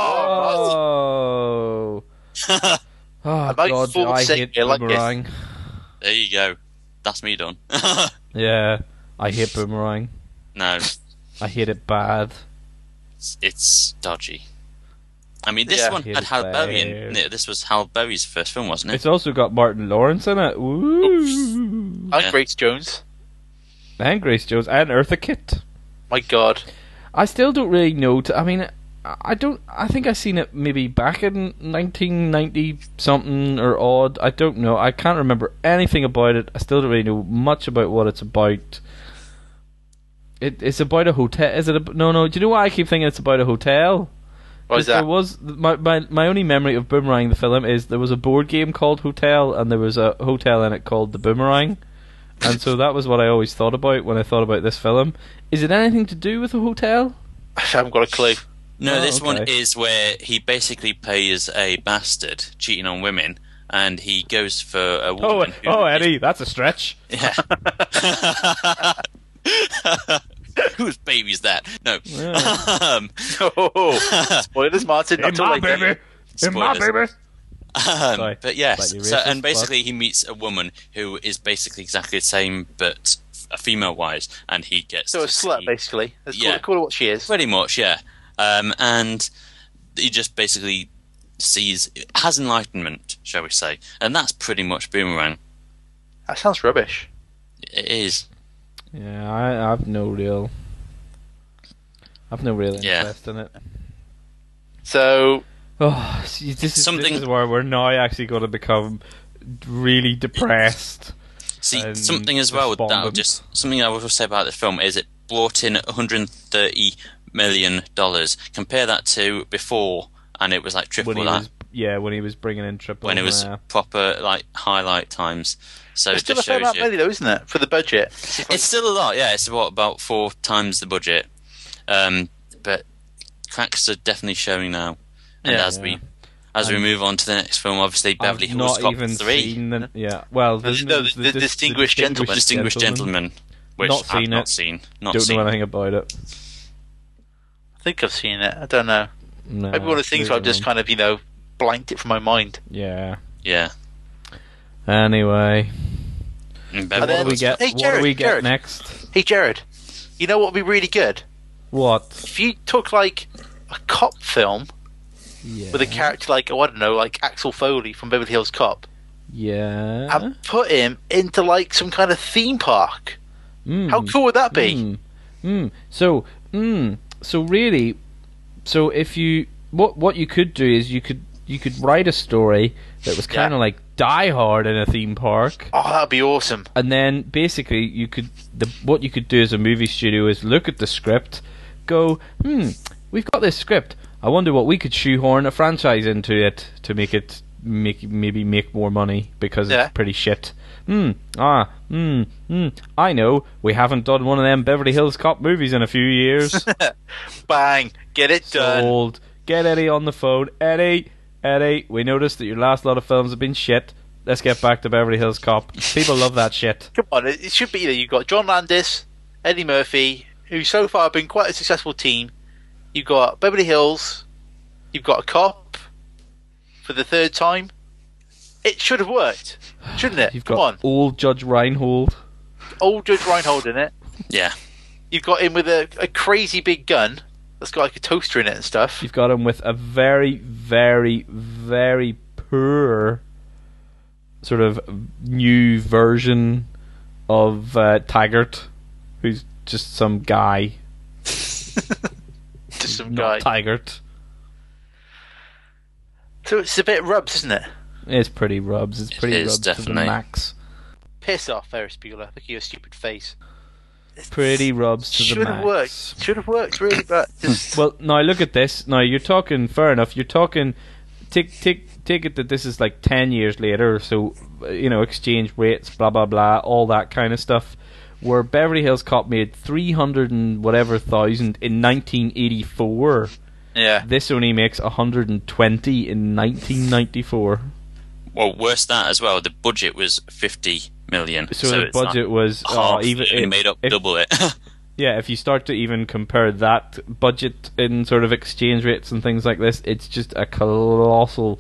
Oh. Oh, might God, fall I sick hate here like this. Boomerang. There you go. That's me done. Yeah, I hate Boomerang. No, I hate it bad. it's dodgy. I mean, this Yeah. one had It's Hal Berry in bad. it. This was Hal Berry's first film, wasn't it? It's also got Martin Lawrence in it. Woo! I'm Yeah. Grace Jones. And Grace Jones and Eartha Kitt. My God. I still don't really know. I mean, I don't. I think I seen it maybe back in 1990 something or odd. I don't know. I can't remember anything about it. I still don't really know much about what it's about. It's about a hotel. Is it? No. Do you know why I keep thinking it's about a hotel? What is There that? was my only memory of Boomerang the film is there was a board game called Hotel and there was a hotel in it called the Boomerang, and so that was what I always thought about when I thought about this film. Is it anything to do with a hotel? I haven't got a clue. No, Oh, this one okay. is where he basically plays a bastard cheating on women, and he goes for a woman. who is- Eddie, that's a stretch. Yeah. Whose baby's that? No. Oh, spoilers, Martin. Not too late. Spoilers. Sorry, But yes, slightly so, racist, and basically he meets a woman who is basically exactly the same, but a female-wise, and he gets So a to slut, see- basically. Let's Yeah. call her what she is. Pretty much, yeah. And he just basically has enlightenment, shall we say, and that's pretty much Boomerang. That sounds rubbish. It is. Yeah, I've no real Yeah. interest in it. So, Oh, see, this Something- is where we're now actually going to become really depressed. See, And something as well despondent. something I will say about this film is it brought in $130 million. Compare that to before, and it was like triple When he that. was, when he was bringing in triple. When it was yeah. proper like highlight times. So it's it still a just fair shows amount you. of money, though, isn't it? For the budget. It's still a lot, yeah. It's about 4 times the budget. But cracks are definitely showing now. And Yeah. as we move on to the next film, obviously Beverly I've Hills not Cop even 3. seen the, yeah. Well, The Distinguished Gentleman. Distinguished Gentleman. Which Not I've seen not it. seen. Not Don't seen. know anything about it. I think I've seen it. I don't know. No, Maybe one of the things where I've just kind of, blanked it from my mind. Yeah. Yeah. Anyway, And then- what do we Hills get? Hey, what do Jared, we get Jared. next? Hey, Jared, you know what would be really good? What? If you took, like, a cop film Yeah. with a character like, oh, I don't know, like Axel Foley from Beverly Hills Cop, Yeah. and put him into, like, some kind of theme park. Mm. How cool would that be? So really, so if you what you could do is you could could write a story that was kind of like Die Hard in a theme park. Oh, that'd be awesome. And then basically what you could do as a movie studio is look at the script, go, we've got this script. I wonder what we could shoehorn a franchise into it to maybe make more money because it's pretty shit. I know. We haven't done one of them Beverly Hills Cop movies in a few years. Bang, get it done. Sold. Get Eddie on the phone. Eddie, we noticed that your last lot of films have been shit. Let's get back to Beverly Hills Cop. People love that shit. Come on, it should be you've got John Landis, Eddie Murphy, who so far have been quite a successful team. You've got Beverly Hills. You've got a cop for the third time. It should have worked, shouldn't it? You've got old Judge Reinhold. Old Judge Reinhold in it. Yeah. You've got him with a crazy big gun that's got like a toaster in it and stuff. You've got him with a very, very, very poor sort of new version of Taggart, who's just some guy. Just some Not guy. Taggart. So it's a bit rubs, isn't it? It's pretty rubs. It's pretty is, rubs to the definitely. max. Piss off, Ferris Bueller. Look at your stupid face. Pretty rubs to the Should max. have worked. Should have worked, really, but just... Well, now look at this. Now you're talking, fair enough. You're talking, take it that this is like 10 years later, so exchange rates, blah blah blah, all that kind of stuff. Where Beverly Hills Cop made 300 and whatever thousand in 1984. Yeah. This only makes 120 in 1994. Well, worse that as well. The budget was 50 million. So the it's budget was half, even it only made up double it. Yeah, if you start to even compare that budget in sort of exchange rates and things like this, it's just a colossal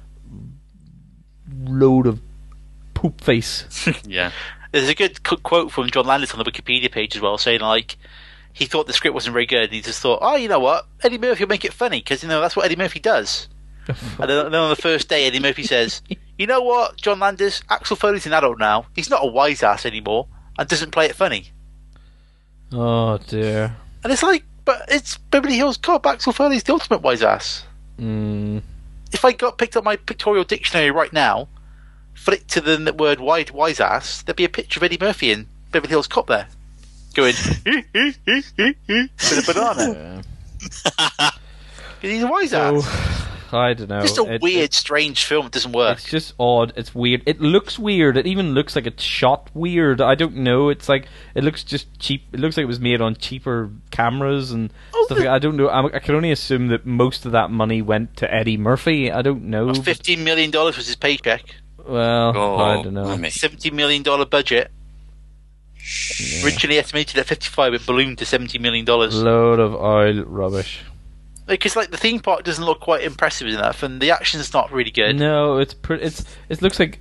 load of poop face. Yeah. There's a good quote from John Landis on the Wikipedia page as well, saying like he thought the script wasn't very good, and he just thought, oh, you know what, Eddie Murphy will make it funny because that's what Eddie Murphy does. And then on the first day, Eddie Murphy says, you know what, John Landis, Axel Foley's an adult now. He's not a wise ass anymore and doesn't play it funny. Oh dear. And it's like, but it's Beverly Hills Cop. Axel Foley's the ultimate wise ass. If I picked up my pictorial dictionary right now, flick to the word wise ass, there'd be a picture of Eddie Murphy in Beverly Hills Cop there, going with a banana. He's a wise ass. I don't know. Just a weird, strange film. It doesn't work. It's just odd. It's weird. It looks weird. It even looks like it's shot weird. I don't know. It's like it looks just cheap. It looks like it was made on cheaper cameras and stuff. I don't know. I can only assume that most of that money went to Eddie Murphy. I don't know. $15 million was his paycheck. Well, I don't know. $70 million budget. Originally estimated at 55, it ballooned to $70 million. Load of oil rubbish. Because the theme park doesn't look quite impressive enough, and the action's not really good. No, it looks like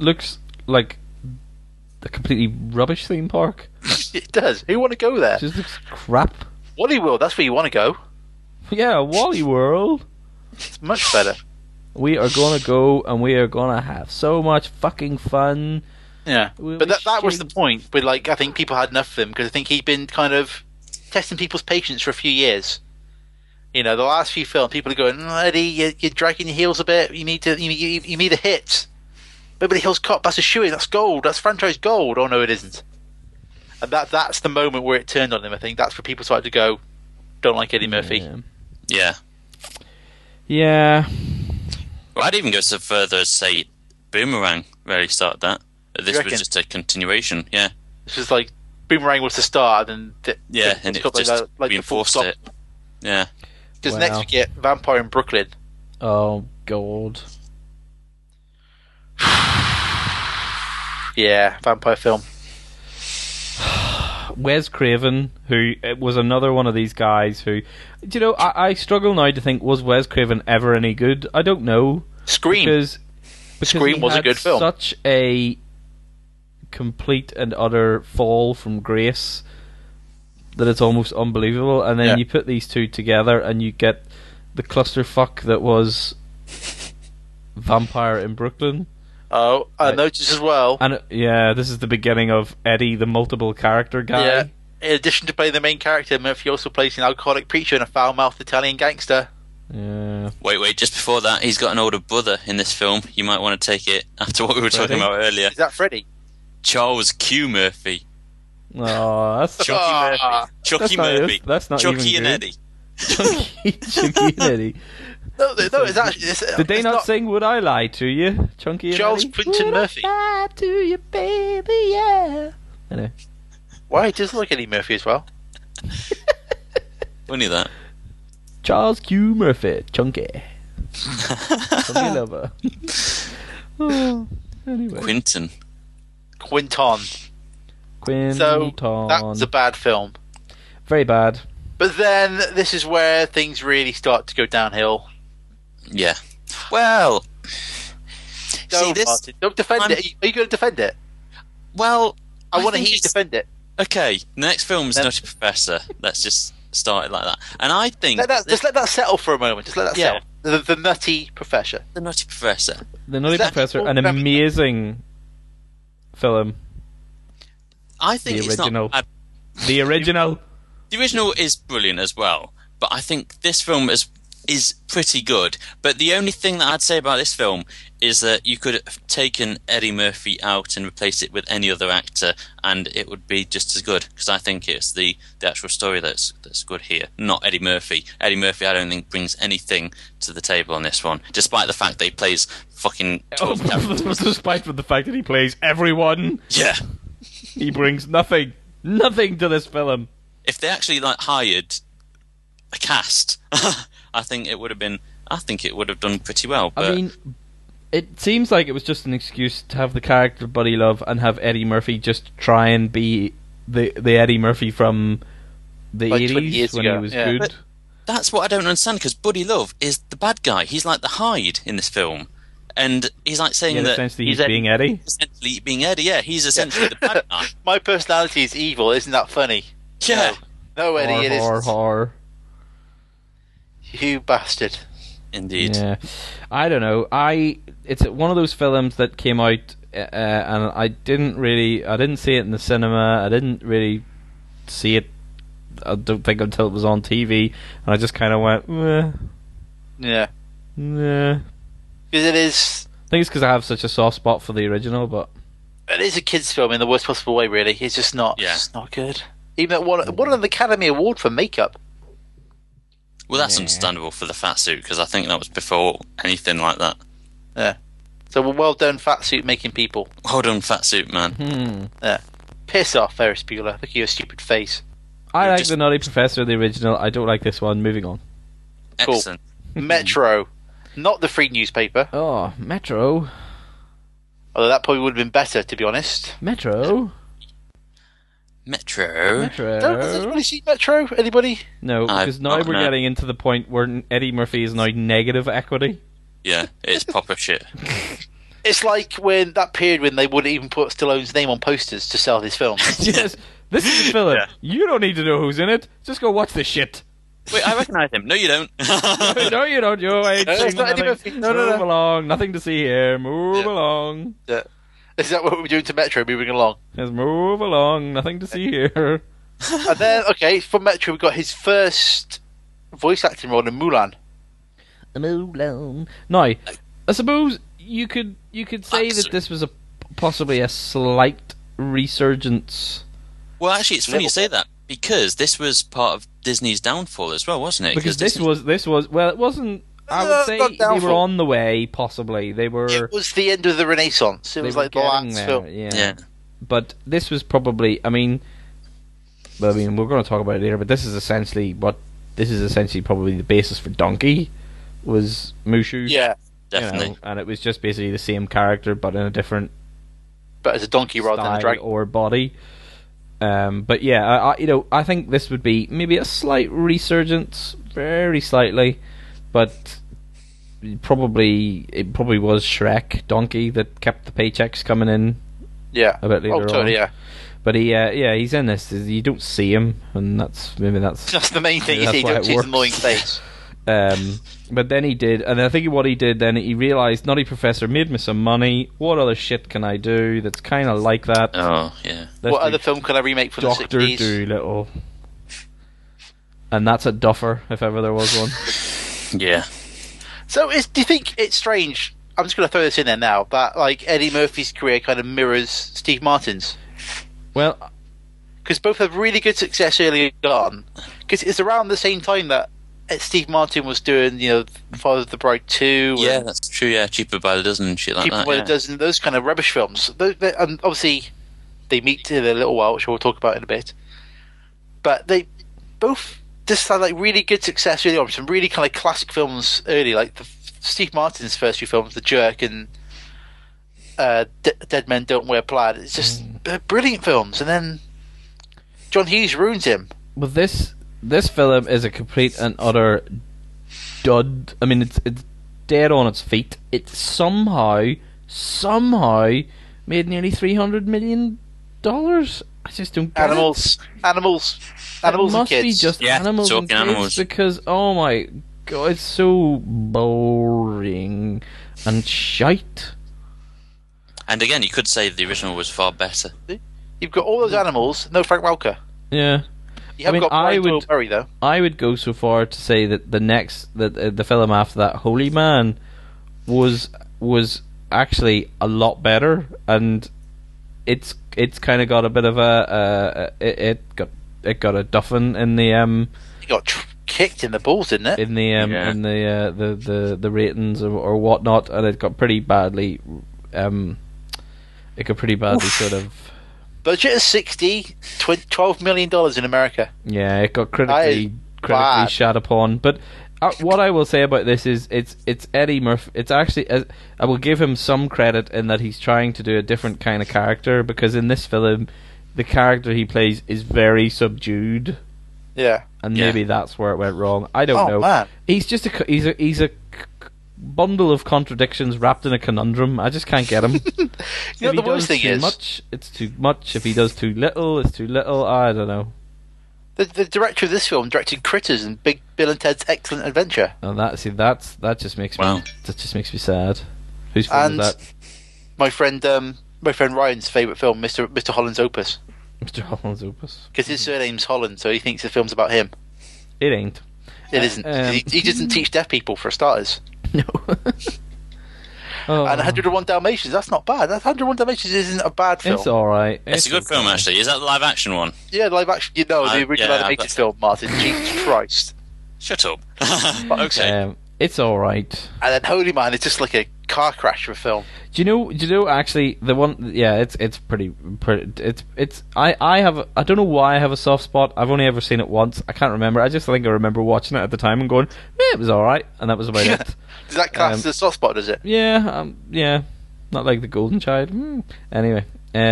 a completely rubbish theme park. It does. Who want to go there? It just looks crap. Wally World, that's where you want to go. Yeah, Wally World. It's much better. We are gonna go and we are gonna have so much fucking fun. Yeah, but that was the point. But I think people had enough of him because I think he'd been kind of testing people's patience for a few years. The last few films, people are going, Eddie, you're dragging your heels a bit. You need a hit. Beverly Hills Cop, that's a shoe-in. That's gold. That's franchise gold. Oh no, it isn't. And that's the moment where it turned on him. I think that's where people started to go, don't like Eddie Murphy. Yeah. Yeah. Well, I'd even go so further as say Boomerang really started that. This was just a continuation. Yeah. This was like Boomerang was the start, and and it just reinforced it. Yeah. Because next we get Vampire in Brooklyn. Oh God. Yeah, vampire film. Wes Craven, who was another one of these guys who, I struggle now to think, was Wes Craven ever any good? I don't know. Scream. Because Scream was a good film. Such a complete and utter fall from grace that it's almost unbelievable. And then you put these two together and you get the clusterfuck that was Vampire in Brooklyn. Oh, I noticed as well. And this is the beginning of Eddie, the multiple character guy. Yeah. In addition to playing the main character, Murphy also plays an alcoholic preacher and a foul-mouthed Italian gangster. Yeah. Wait, just before that, he's got an older brother in this film. You might want to take it after what we were talking Freddie? about earlier. Is that Freddy? Charles Q. Murphy. Oh, that's Chucky Ah. Murphy. Chucky not- Murphy. that's not Chucky even and good. Eddie. Chunky and Eddie. No, it's actually. Did they it's not sing "Would I Lie to You"? Chunky and Charles Eddie. Quinton Would Murphy. I lie to you, baby? Yeah. Anyway. Why he does look like Eddie Murphy as well? Funny that. Charles Q. Murphy, Chunky. Chunky lover. Oh, anyway. Quinton. Quinton. Quinton. So that was a bad film. Very bad. But then this is where things really start to go downhill. Yeah. Well, Don't, this- Martin, don't defend I'm- it. Are you going to defend it? well, I want to think hear you it's- defend it. Okay, the next film's Then- Nutty Professor. Let's just start it like that. And I think Just let that settle for a moment. Just let that Yeah. settle. The Nutty Professor. the Nutty Professor. The Nutty Is that Professor, all an that- amazing film. I think The it's original. not bad. The original. The original is brilliant as well, but I think this film is pretty good. But the only thing that I'd say about this film is that you could have taken Eddie Murphy out and replaced it with any other actor, and it would be just as good. Because I think it's the actual story that's good here, not Eddie Murphy. Eddie Murphy, I don't think brings anything to the table on this one, despite the fact that he plays fucking 12 characters. Despite the fact that he plays everyone, Yeah. he brings nothing to this film. If they actually hired a cast, I think it would have done pretty well. But I mean, it seems like it was just an excuse to have the character Buddy Love and have Eddie Murphy just try and be the Eddie Murphy from the Like 20 80s years when ago, he was yeah. good. But- that's what I don't understand, because Buddy Love is the bad guy. He's like the Hyde in this film, and he's like saying Yeah, that essentially he's he's being Eddie. essentially being Eddie. Yeah, he's essentially the bad guy. My personality is evil. Isn't that funny? Yeah, No, Eddie, it Horror, is. horror. You bastard. indeed. Yeah, I don't know. It's one of those films that came out, and I didn't see it in the cinema. I didn't really see it. I don't think until it was on TV, and I just kind of went, Yeah. nah. Because it is. I think it's because I have such a soft spot for the original, but It is a kids' film in the worst possible way. Really, it's just not. Yeah. It's not good. Even it won an Academy Award for makeup. Well, that's Yeah. understandable for the fat suit, because I think that was before anything like that. Yeah. So well done, fat suit making people. Well done, fat suit man. Piss off, Ferris Bueller. Look at your stupid face. I You're like just- the Nutty Professor, the original. I don't like this one. Moving on. Cool. Excellent. Metro, not the free newspaper. Oh, Metro. Although that probably would have been better, to be honest. Metro. Metro. Has anybody seen Metro? Anybody? No, I've because now not, we're no. getting into the point where Eddie Murphy is now negative equity. Yeah, it's proper shit. It's like when that period when they wouldn't even put Stallone's name on posters to sell his films. Yes, this is the film. Yeah. You don't need to know who's in it. Just go watch the shit. Wait, I recognise him. No, you don't. No, you don't. You ain't No, it's seen not Eddie nothing. Murphy. No, no, Move no. along. Nothing to see here. Move Yeah. along. Is that what we're doing to Metro, moving along? Just move along. Nothing to see here. And then, okay, from Metro, we got his first voice acting role in Mulan. Mulan. Now, I suppose you could say that this was possibly a slight resurgence. Well, actually, it's funny you say that, because this was part of Disney's downfall as well, wasn't it? Because this Disney- was well, it wasn't. I No, would it's say not they downfall. were on the way. Possibly they were. It was the end of the Renaissance. It they was were like the getting last there, film. Yeah. But this was probably. I mean, we're going to talk about it later. But this is essentially probably the basis for Donkey was Mushu. Yeah, definitely. and it was just basically the same character but in a different but as a donkey rather than a style dragon. or body. But yeah, I think this would be maybe a slight resurgence, very slightly, but it probably was Shrek Donkey that kept the paychecks coming in Yeah. a bit later Oh, totally, on. yeah. But he's in this. You don't see him, and that's That's the main thing. That's You why don't it see his works. annoying face. But then he did, and I think what he did then, he realised Nutty Professor made me some money. What other shit can I do that's kind of like that? Oh, yeah. Let's What do other film could I remake from Doctor the 60s? Doolittle. And that's a duffer, if ever there was one. Yeah. So, do you think it's strange? I'm just going to throw this in there now. That like Eddie Murphy's career kind of mirrors Steve Martin's, Well, because both have really good success early on. Because it's around the same time that Steve Martin was doing, Father of the Bride 2. Yeah, that's true. Yeah, Cheaper by the Dozen and shit like Cheaper that. by yeah. the Dozen, those kind of rubbish films. And obviously, they meet in a little while, which we'll talk about in a bit. But they both just had like really good success early on. Some really kind of classic films early, like Steve Martin's first few films, The Jerk and Dead Men Don't Wear Plaid. It's just brilliant films. And then John Hughes ruins him. well, this film is a complete and utter dud. I mean, it's dead on its feet. It somehow made nearly $300 million. I just don't get Animals it and must kids. be just Yeah, animals and talking kids animals. because, oh my god, it's so boring and shite. And again, you could say the original was far better. You've got all those animals, no Frank Welker. Yeah. You haven't got Brian Doyle Murray, though. I would go so far to say that the film after that, Holy Man, was actually a lot better, and it's kind of got a bit of it got a duffin in the He got kicked in the balls, didn't it? in the ratings or whatnot, and it got pretty badly sort of. Budget of $60, $12 million in America. Yeah, it got critically bad. shat upon. But what I will say about this is, it's Eddie Murphy. It's actually, I will give him some credit in that he's trying to do a different kind of character, because in this film, the character he plays is very subdued, Yeah. and Yeah. maybe that's where it went wrong. I don't know. Man. He's just he's a bundle of contradictions wrapped in a conundrum. I just can't get him. You know, If the he worst does thing too is, much, it's too much. If he does too little, it's too little. I don't know. the director of this film directed Critters and Big Bill and Ted's Excellent Adventure. And that just makes Wow. me sad. Whose film And is that? my friend Ryan's favourite film, Mr. Holland's Opus. Mr. Holland's Opus. Because his surname's Holland, so he thinks the film's about him. It ain't. It isn't. He doesn't teach deaf people, for starters. No. Oh, And 101 Dalmatians, that's not bad. 101 Dalmatians isn't a bad film. it's alright. It's a good film, actually. Is that the live action one? Yeah, live action. The original yeah, animated film, Martin. Jesus Christ. Shut up. Okay. It's alright. And then Holy Man is just like a car crash of a film. Do you know actually the one? Yeah, it's pretty. I don't know why I have a soft spot. I've only ever seen it once. I can't remember. I just think I remember watching it at the time and going, yeah, it was alright, and that was about it. Does that class as a soft spot, does it? Yeah, not like The Golden Child. Anyway,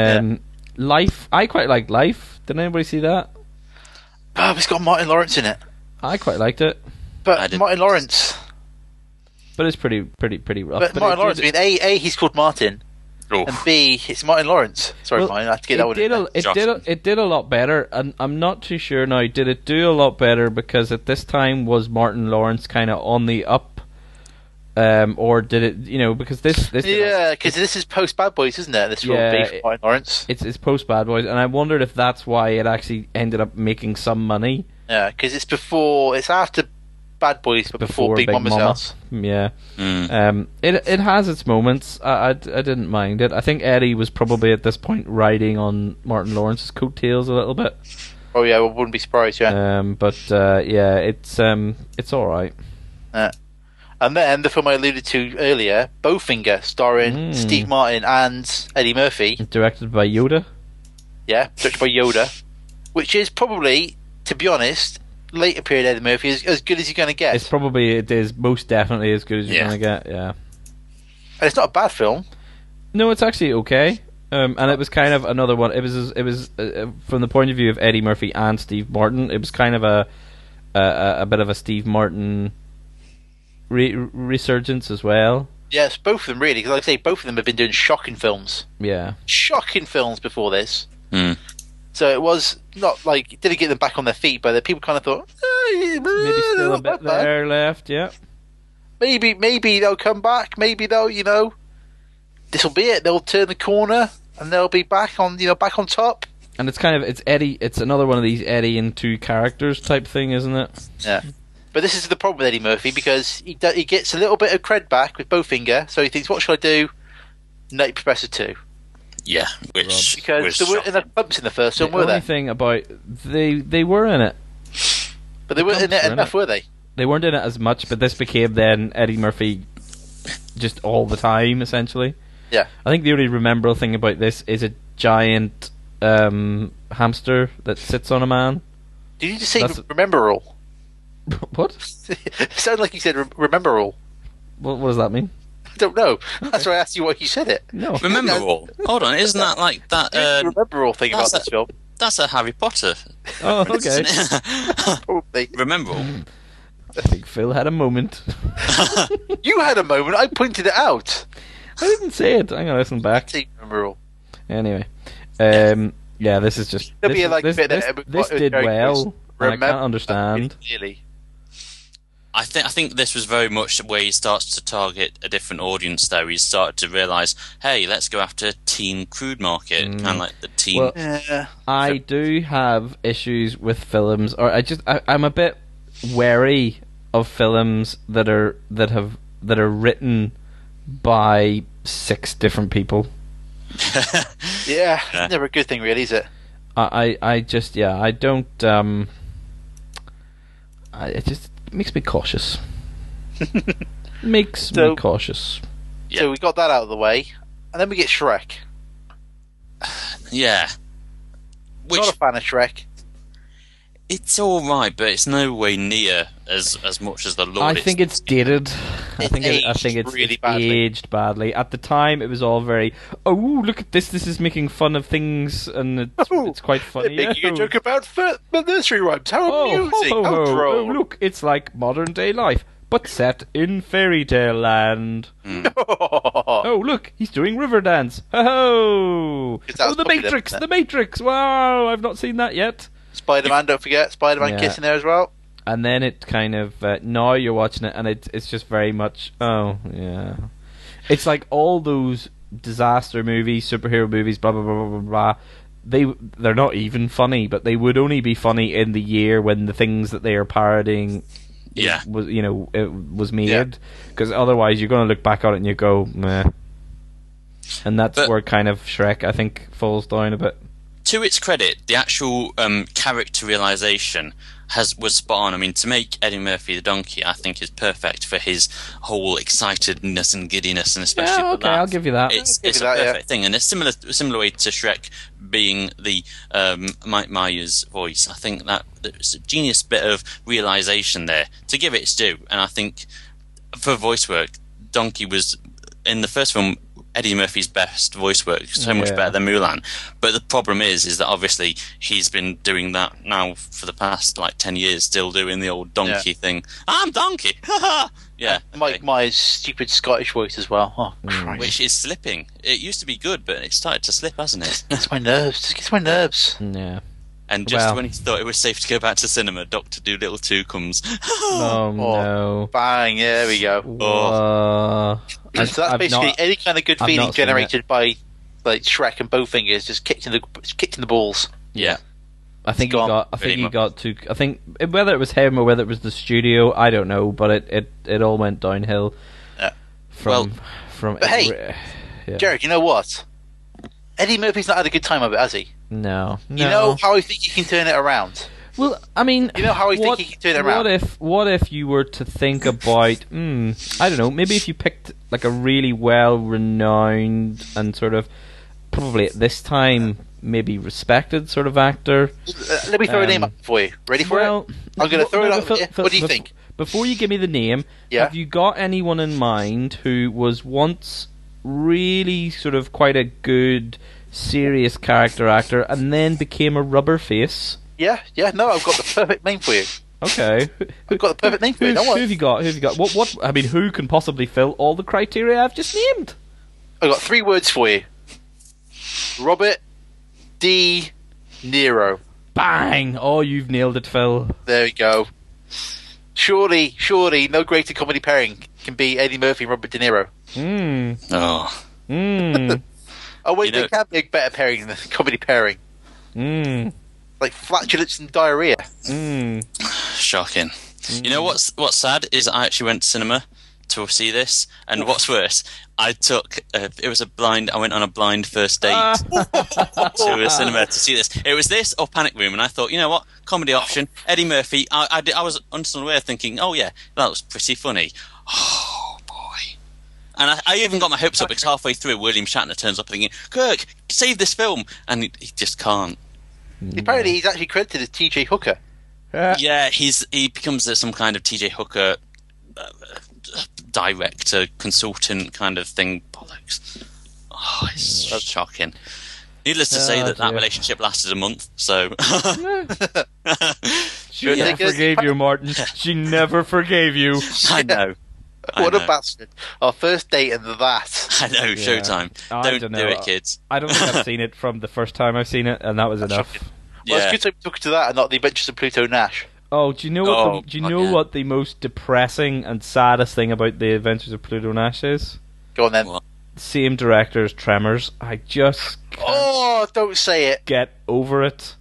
Life. I quite liked Life. Did anybody see that? Oh, it's got Martin Lawrence in it. I quite liked it, I But did. Martin Lawrence. but it's pretty rough. But Martin it Lawrence, did- I mean, A, he's called Martin. Oh. And B, it's Martin Lawrence. Sorry, Well, Martin, I have to get that one in there. it did a lot better, and I'm not too sure now. Did it do a lot better because at this time was Martin Lawrence kind of on the up, or did it? Because this Yeah, because this is post Bad Boys, isn't it? This will Yeah, be for Martin Lawrence. it's post Bad Boys, and I wondered if that's why it actually ended up making some money Yeah, because it's after Bad Boys, but before Big Mama's Mama. House. Yeah. Mm. It has its moments. I didn't mind it. I think Eddie was probably at this point riding on Martin Lawrence's coattails a little bit. Oh yeah, I wouldn't be surprised. Yeah. Yeah, it's all right. And then the film I alluded to earlier, Bowfinger, starring Steve Martin and Eddie Murphy. Directed by Yoda. Yeah, directed by Yoda, which is probably, to be honest, later period Eddie Murphy is as good as you're going to get. It is most definitely as good as you're Yeah. gonna get. Yeah. And it's not a bad film. No, it's actually okay. And it was kind of another one. It was from the point of view of Eddie Murphy and Steve Martin. It was kind of a bit of a Steve Martin resurgence as well. Yes, both of them really, because like I say, both of them have been doing shocking films. Yeah. Shocking films before this. Mm. So it was not like, it didn't get them back on their feet, but the people kind of thought, Maybe still a bit there left. Yeah. Maybe they'll come back. Maybe they'll, this will be it. They'll turn the corner and they'll be back on top. And it's Eddie. It's another one of these Eddie and two characters type thing, isn't it? Yeah. But this is the problem with Eddie Murphy, because he gets a little bit of cred back with Bowfinger, so he thinks, what should I do? Nutty Professor 2. Yeah, which Because was there weren't shocking. enough bumps in the first The one, were only there? thing about they were in it. But they weren't in bumps it were in enough, it. were they? They weren't in it as much, but this became then Eddie Murphy just all the time, essentially. Yeah. I think the only rememberable thing about this is a giant hamster that sits on a man. Did you just say That's- remember all? What? It sounded like you said remember all. What does that mean? I don't know. That's why I asked you why you said it. No. Remember all? Hold on, isn't that like that? The remember all thing about that's this film. That's a Harry Potter. Oh, okay. Probably. Remember all? I think Phil had a moment. You had a moment. I pointed it out. I didn't say it. I'm gonna listen back. See, remember all. Anyway, yeah, this is just There'll this, be a, like, this, bit this, that- this did very well, close. and I Remember- can't understand. Clearly. I think this was very much where he starts to target a different audience. Though he started to realise, hey, let's go after teen crude market, kind of like the teen. Well, Yeah. I do have issues with films, or I'm a bit wary of films that are written by 6 different people. Yeah. Never a good thing, really, is it? I just I don't it just makes me cautious. Makes So- me cautious. Yeah. So we got that out of the way, and then we get Shrek. Yeah, which Not a fan of Shrek. it's all right, but it's no way near as much as the Lord. I think it's dated. I It think aged it's really badly. aged badly. At the time, it was all very. Oh, look at this! This is making fun of things, and it's quite funny. They're making a Oh. joke about nursery rhymes. How Oh, amusing! ho, ho, How ho. droll! Oh, look! It's like modern day life, but set in fairy tale land. Oh, look, he's doing Riverdance. Ho! 'Cause that was Oh, the popular, Matrix, wasn't the Matrix. Wow, I've not seen that yet. Spider-Man, don't forget. Spider-Man Yeah. kissing there as well. And then it kind of now you're watching it, and it's just very much yeah. It's like all those disaster movies, superhero movies, blah blah blah blah blah. They're not even funny, but they would only be funny in the year when the things that they are parodying Yeah. was made, because otherwise you're going to look back on it and you go meh. And that's But- where kind of Shrek I think falls down a bit. To its credit, the actual character realization was spot on. I mean, to make Eddie Murphy the donkey, I think is perfect for his whole excitedness and giddiness, and especially Yeah, for okay, that. I'll give you that. It's give a you that, yeah. perfect thing, and it's similar way to Shrek being the Mike Myers voice. I think that it's a genius bit of realization there to give it its due, and I think for voice work, Donkey was in the first film Eddie Murphy's best voice work, so much Yeah. better than Mulan. But the problem is that obviously he's been doing that now for the past like 10 years, still doing the old donkey thing. I'm Donkey, yeah. Mike okay. Myers' stupid Scottish voice as well. Oh, Christ. Which is slipping. It used to be good, but it started to slip, hasn't it? Gets my nerves. Just gets my nerves. Yeah. And just Well- when he thought it was safe to go back to cinema, Doctor Dolittle 2 comes. Oh no. Bang, there we go. So that's basically any kind of good I've feeling not seen generated by like Shrek and Bowfingers just kicked in the balls. Yeah. I think gone. Pretty much. I think whether it was him or whether it was the studio, I don't know, but it all went downhill. Yeah. From But hey, yeah. Jared, you know what? Eddie Murphy's not had a good time of it, has he? No. You know how I think he can turn it around? Well, I mean, You know how I think he can turn it around? What if you were to think about, I don't know, maybe if you picked like a really well-renowned and sort of probably at this time maybe respected sort of actor. Let me throw a name up for you. Ready for it? I'm going to throw it up. What do you think? Before you give me the name, Yeah. have you got anyone in mind who was once really sort of quite a good, serious character actor and then became a rubber face? Yeah, no, I've got the perfect name for you. Okay. I've got the perfect name for you. Don't Who worry. have you got? Who have you got? What? I mean, who can possibly fill all the criteria I've just named? I've got 3 words for you. Robert De Niro. Bang! Oh, you've nailed it, Phil. There we go. Surely, no greater comedy pairing can be Eddie Murphy and Robert De Niro. Oh. Oh wait, You know- there can be a better pairing than the comedy pairing. Like flatulence and diarrhea. Shocking. You know what's sad is I actually went to cinema to see this, and what's worse, I went on a blind first date to a cinema to see this. It was this or Panic Room, and I thought, you know what, comedy option, Eddie Murphy. I was unaware thinking, oh yeah, that was pretty funny. Oh boy. And I even got my hopes up because halfway through, William Shatner turns up thinking, Kirk, save this film, and he just can't. Apparently, he's actually credited as T.J. Hooker. Yeah, he becomes some kind of T.J. Hooker director, consultant kind of thing. Bollocks. Oh, it's shocking. Needless to say that relationship lasted a month, so... She never forgave you, Martin. She never forgave you. I know. What a bastard. Our first date and that. I know, Showtime. Don't do it, kids. I don't think I've seen it from the first time I've seen it, and that was enough. Shocking. Well, it's good to talk to that and not The Adventures of Pluto Nash. Oh, do you know what the most depressing and saddest thing about The Adventures of Pluto Nash is? Go on then. What? Same director as Tremors. I just can't don't say it. get over it.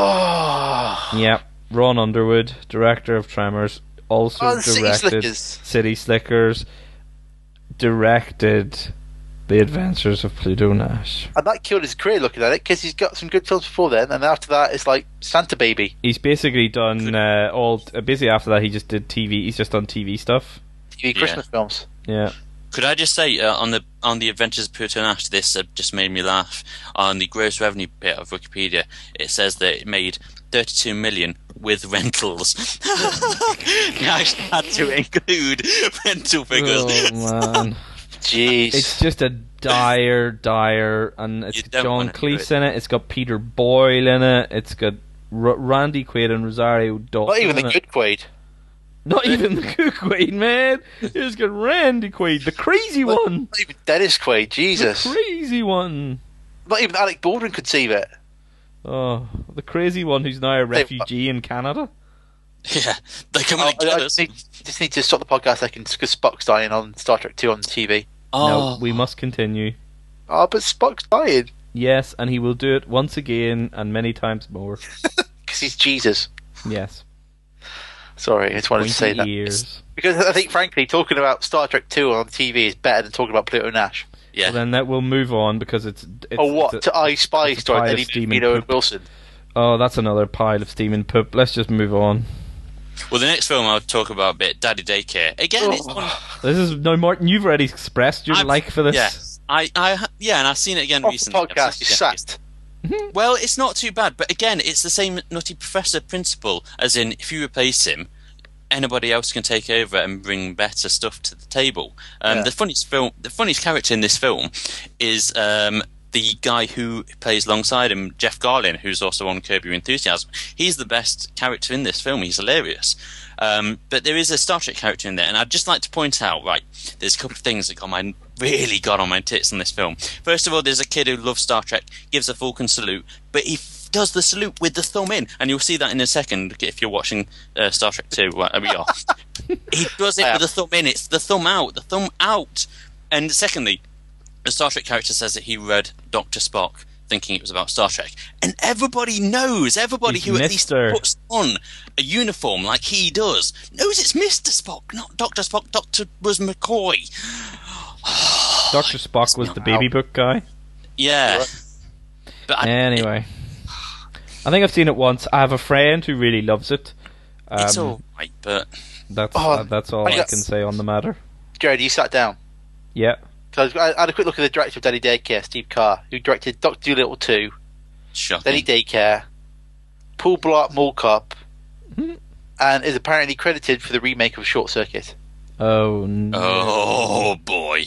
Oh. Yeah, Ron Underwood, director of Tremors, also directed City Slickers, directed The Adventures of Pluto Nash. And that killed his career looking at it, because he's got some good films before then, and after that it's like Santa Baby. He's basically done basically after that he just did TV. He's just done TV stuff. TV Christmas films. Yeah. Could I just say, on the Adventures of Pluto Nash, this just made me laugh. On the gross revenue bit of Wikipedia, it says that it made 32 million with rentals. You actually had to include rental figures. Oh man. Jeez. It's just a dire, and it's got John Cleese in it. It's got Peter Boyle in it. It's got Randy Quaid and Rosario Dawson. Not even the good Quaid. Not even the good Quaid, man. It's got Randy Quaid, the crazy one. Not even Dennis Quaid, Jesus. The crazy one. Not even Alec Baldwin could see it. Oh, the crazy one who's now a refugee in Canada. Yeah, they're coming to get us. Just need to stop the podcast because Spock's dying on Star Trek 2 on TV. No, we must continue. Oh, but Spock's dying. Yes, and he will do it once again and many times more. Because he's Jesus. Yes. Sorry, I just wanted to say that. Years. Because I think, frankly, talking about Star Trek 2 on TV is better than talking about Pluto Nash. Yeah. Well, then that will move on because it's to I Spy starring Eddie Murphy and Wilson. Oh, that's another pile of steam and poop. Let's just move on. Well, the next film I'll talk about a bit, Daddy Daycare. Again, it's one. This is no, Martin. You've already expressed your like for this. Yeah, and I've seen it again recently. The podcast, you sacked. Well, it's not too bad, but again, it's the same Nutty Professor principle, as in, if you replace him, anybody else can take over and bring better stuff to the table. The funniest character in this film is the guy who plays alongside him, Jeff Garlin, who's also on Curb Your Enthusiasm. He's the best character in this film. He's hilarious. But there is a Star Trek character in there, and I'd just like to point out, there's a couple of things that really got on my tits in this film. First of all, there's a kid who loves Star Trek, gives a Falcon salute, but he does the salute with the thumb in, and you'll see that in a second if you're watching Star Trek 2. We are. He does it with the thumb in. It's the thumb out. And secondly, the Star Trek character says that he read Dr. Spock thinking it was about Star Trek. And everybody knows, who at least puts on a uniform like he does, knows it's Mr. Spock, not Dr. Spock. Dr. was McCoy. Dr. Spock was the baby book guy? Yeah. But anyway. I think I've seen it once. I have a friend who really loves it. It's alright, but... That's all I can say on the matter. Jared, you sat down. Yeah. So I had a quick look at the director of Daddy Daycare, Steve Carr, who directed Dr. Dolittle 2, Daddy Daycare, Pool Blart Mall Cop, and is apparently credited for the remake of Short Circuit. Oh no. Oh boy.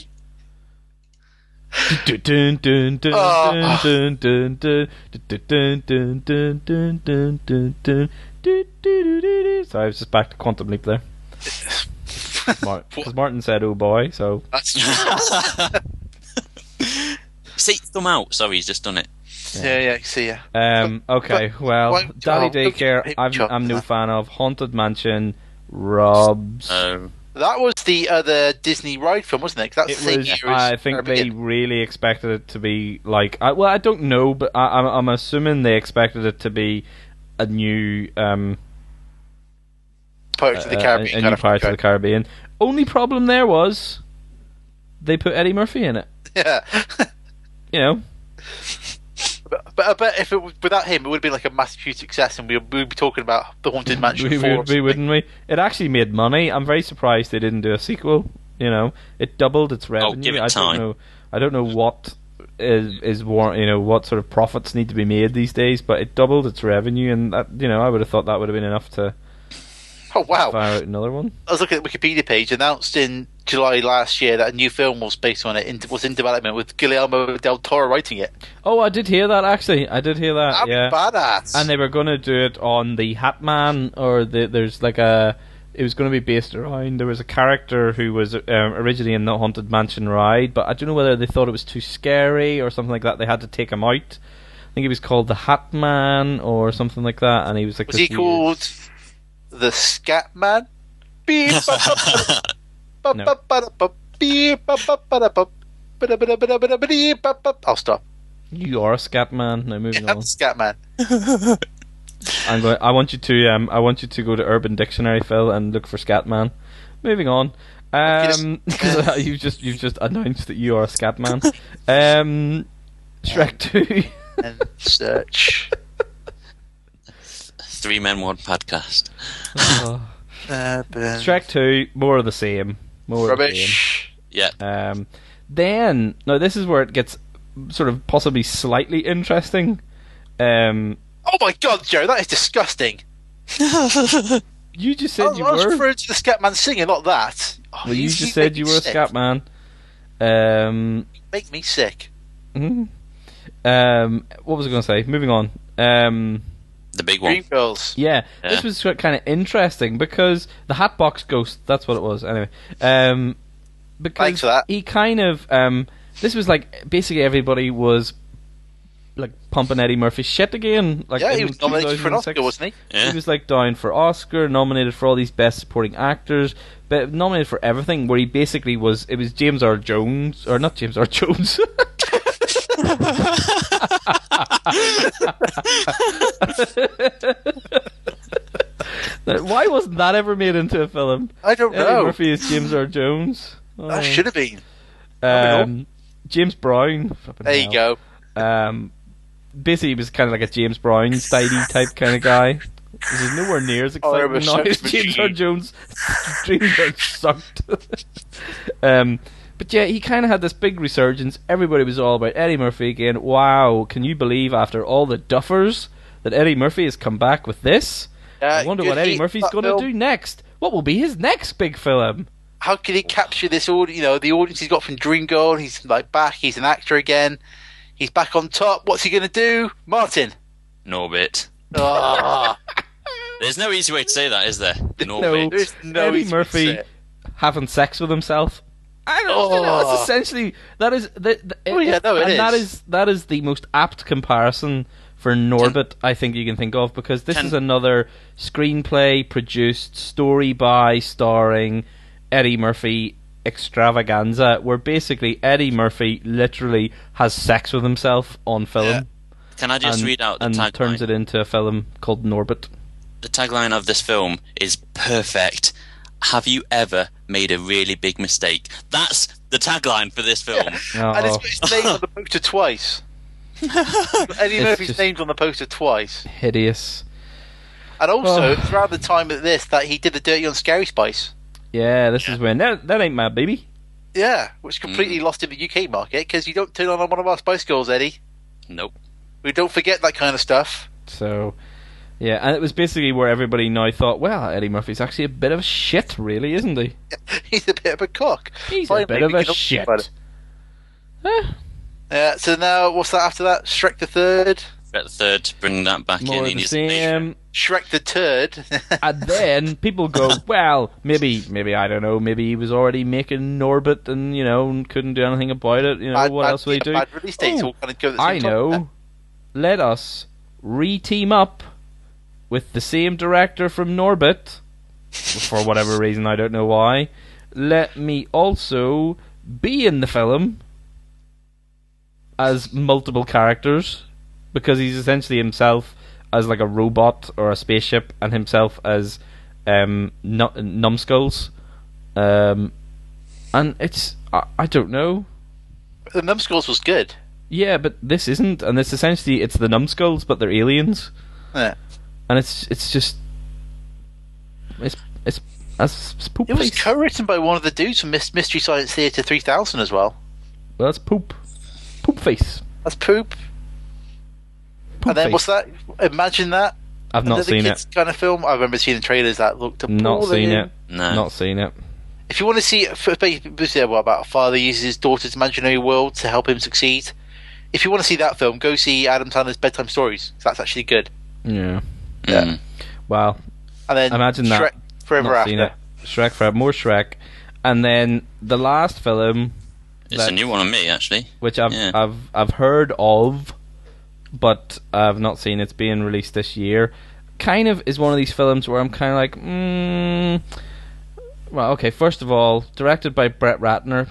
Sorry, I was just back to Quantum Leap there. Because Martin said, "Oh boy," so that's true. See, thumb out. Sorry, he's just done it. Yeah, I see ya. Okay, well, Daddy Daycare, I'm no fan of. Haunted Mansion, Robs. That was the other Disney ride film, wasn't it? 'Cause that's the same year I think they really expected it to be like. I don't know, but I'm assuming they expected it to be a new Pirates of the Caribbean. A new Pirates of the Caribbean. Only problem there was they put Eddie Murphy in it. Yeah. You know. But I bet if it was, without him, it would have been like a massive, huge success, and we'd be talking about the Haunted Mansion 4. We would be, wouldn't we? It actually made money. I'm very surprised they didn't do a sequel. You know, it doubled its revenue. give it time. I don't know what is what sort of profits need to be made these days, but it doubled its revenue, and that, I would have thought that would have been enough to Oh wow! fire out another one. I was looking at the Wikipedia page. Announced in July last year that a new film was based on it. Was in development with Guillermo del Toro writing it. Oh, I did hear that actually. I did hear that. Yeah, badass. and they were going to do it on the Hat Man, or there's like a. It was going to be based around. There was a character who was originally in the Haunted Mansion ride, but I don't know whether they thought it was too scary or something like that. They had to take him out. I think he was called the Hat Man or something like that, and he was like. Was he called the Scat Man? I'll stop. You are a Scat Man. Now moving on. Scat Man. I want you to go to Urban Dictionary, Phil, and look for Scatman. Moving on, because you've just announced that you are a Scatman. Shrek 2. And search. 3 Men 1 podcast. Shrek 2, more of the same. Rubbish. Yeah. Then now this is where it gets sort of possibly slightly interesting. Oh my god, Joe, that is disgusting. You just said you I was were. referring to the Scatman singing, not that. Oh, Well, you just said you were a Scatman. Make me sick. What was I going to say? Moving on. The big one. Dreamgirls. Yeah, this was kind of interesting because the Hatbox Ghost, that's what it was, anyway. Because Thanks for that. he kind of, this was like, basically everybody was like pumping Eddie Murphy's shit again. Like, Yeah, he in was nominated for an 2006. Oscar, wasn't he? Yeah. He was like down for Oscar, nominated for all these Best Supporting Actors, but nominated for everything. Where he basically was, it was James R. Jones, or not James R. Jones. Now, why wasn't that ever made into a film? I don't Eddie know. Murphy is James R. Jones. That should have been. James Brown. Flipping There you hell. go. Basically, he was kind of like a James Brown styley type kind of guy. This is nowhere near as Oh, exciting now as sex James R. machine. Jones. Dreamgirls sucked. But yeah, he kind of had this big resurgence. Everybody was all about Eddie Murphy again. Wow, can you believe after all the duffers that Eddie Murphy has come back with this? I wonder good what Eddie heat, Murphy's that going to film. do next. What will be his next big film? How can he capture this audience? The audience he's got from Dreamgirl. He's like back. He's an actor again. He's back on top. What's he going to do? Martin. Norbit. Ah, There's no easy way to say that, is there? No. Norbit. there's no Eddie easy way to Murphy say it. having sex with himself. I don't know. Oh. That's essentially that is. Oh, yeah, no, it and is. that is the most apt comparison for Norbit I think you can think of, because this is another screenplay produced, story by, starring Eddie Murphy extravaganza, where basically Eddie Murphy literally has sex with himself on film. Yeah. Can I just read out the and tagline? turns it into a film called Norbit. The tagline of this film is perfect. Have you ever made a really big mistake? That's the tagline for this film. And it's got his name on the poster twice. Eddie It's Murphy's just- name's on the poster twice. Hideous. And also, Oh. it's around the time of this that he did the Dirty on Scary Spice. Yeah, this is when that ain't my baby. Yeah, which completely lost in the UK market because you don't turn on one of our Spice Girls, Eddie. Nope. We don't forget that kind of stuff. So, yeah, and it was basically where everybody now thought, well, Eddie Murphy's actually a bit of a shit, really, isn't he? He's a bit of a cock. He's Finally, a bit of we a can all shit. talk about it. Eh, So now, what's that after that? Shrek the Third? Get the third, bring that back more in. of He the needs to make sure. same. Shrek the Turd. And then people go, well, maybe I don't know, maybe he was already making Norbit and, and couldn't do anything about it. What else will he do? Bad release dates Oh, all kind of go at the I same time. know. Let us re-team up with the same director from Norbit, for whatever reason, I don't know why. Let me also be in the film as multiple characters, because he's essentially himself as like a robot or a spaceship, and himself as Numbskulls, and it's I don't know. The Numbskulls was good. Yeah, but this isn't, and it's essentially it's the Numbskulls, but they're aliens, Yeah. and it's just it's poop. It was face. co-written by one of the dudes from Mystery Science Theater 3000 as well. Well, that's poop face. That's poop. And then face. what's that? Imagine that. I've not Another seen kids it. kind of film. I remember seeing the trailers that looked appalling. Not seen it. No. Not seen it. If you want to see what about a father uses his daughter's imaginary world to help him succeed, if you want to see that film, go see Adam Sandler's Bedtime Stories. That's actually good. Yeah. Mm. Wow. And then Imagine that. Shrek Forever Not After. seen it. Shrek Forever. More Shrek, and then the last film, It's a new one on me, actually. which I've Yeah. I've heard of, but I've not seen. It's being released this year. Kind of is one of these films where I'm kind of like, well, okay. First of all, directed by Brett Ratner.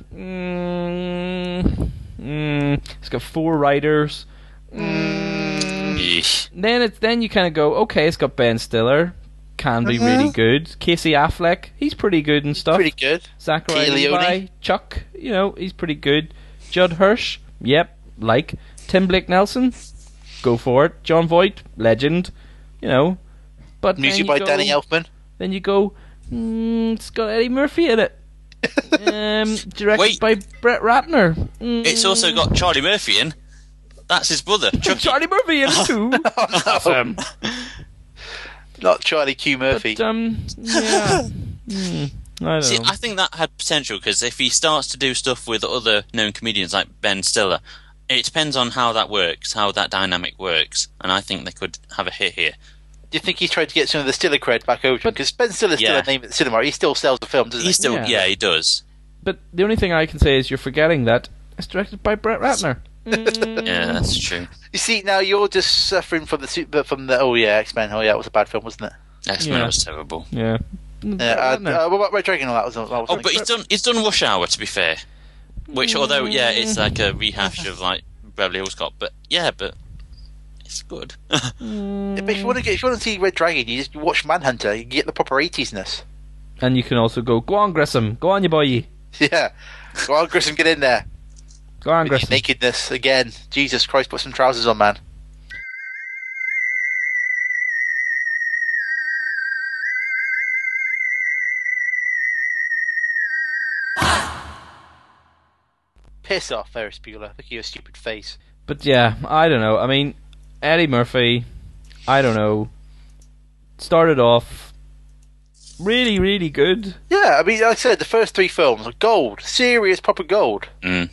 It's got 4 writers. Yeesh. Then you kind of go, okay, it's got Ben Stiller, can be really good. Casey Affleck, he's pretty good and stuff. Pretty good. Zachary Tia Levi, Leone. Chuck, he's pretty good. Judd Hirsch, yep, like. Tim Blake Nelson, go for it. John Voight, legend, But then Music you by go- Danny Elfman. Then you go, it's got Eddie Murphy in it. Directed Wait. by Brett Ratner. It's also got Charlie Murphy in. That's his brother, Chucky. Charlie Murphy in it too. Awesome. Not Charlie Q. Murphy. But, yeah. I don't See, know. I think that had potential, because if he starts to do stuff with other known comedians like Ben Stiller, it depends on how that works, how that dynamic works, and I think they could have a hit here. Do you think he's trying to get some of the Stiller cred back over? Because Ben Stiller's still Yeah. a name at the cinema. He still sells the film, doesn't He he? still, Yeah. yeah, he does. But the only thing I can say is you're forgetting that it's directed by Brett Ratner. Yeah, that's true. You see, now you're just suffering from the X-Men. Oh yeah, it was a bad film, wasn't it? X-Men Yeah. was terrible. Yeah. Yeah. What about Red Dragon? That was Oh, but he's done Rush Hour, to be fair. Which, although, yeah, it's like a rehash of, like, Beverly Hills Cop, but it's good. But if you want to see Red Dragon, you just watch Manhunter. You get the proper 80s-ness. And you can also go on, Grissom. Go on, you boy. Yeah. Go on, Grissom, get in there. Go on, With your Grissom. nakedness again. Jesus Christ, put some trousers on, man. Piss off, Ferris Bueller. Look at your stupid face. But yeah, I don't know. I mean, Eddie Murphy, I don't know, started off really, really good. Yeah, I mean, like I said, the first 3 films are gold. Serious, proper gold. Mm.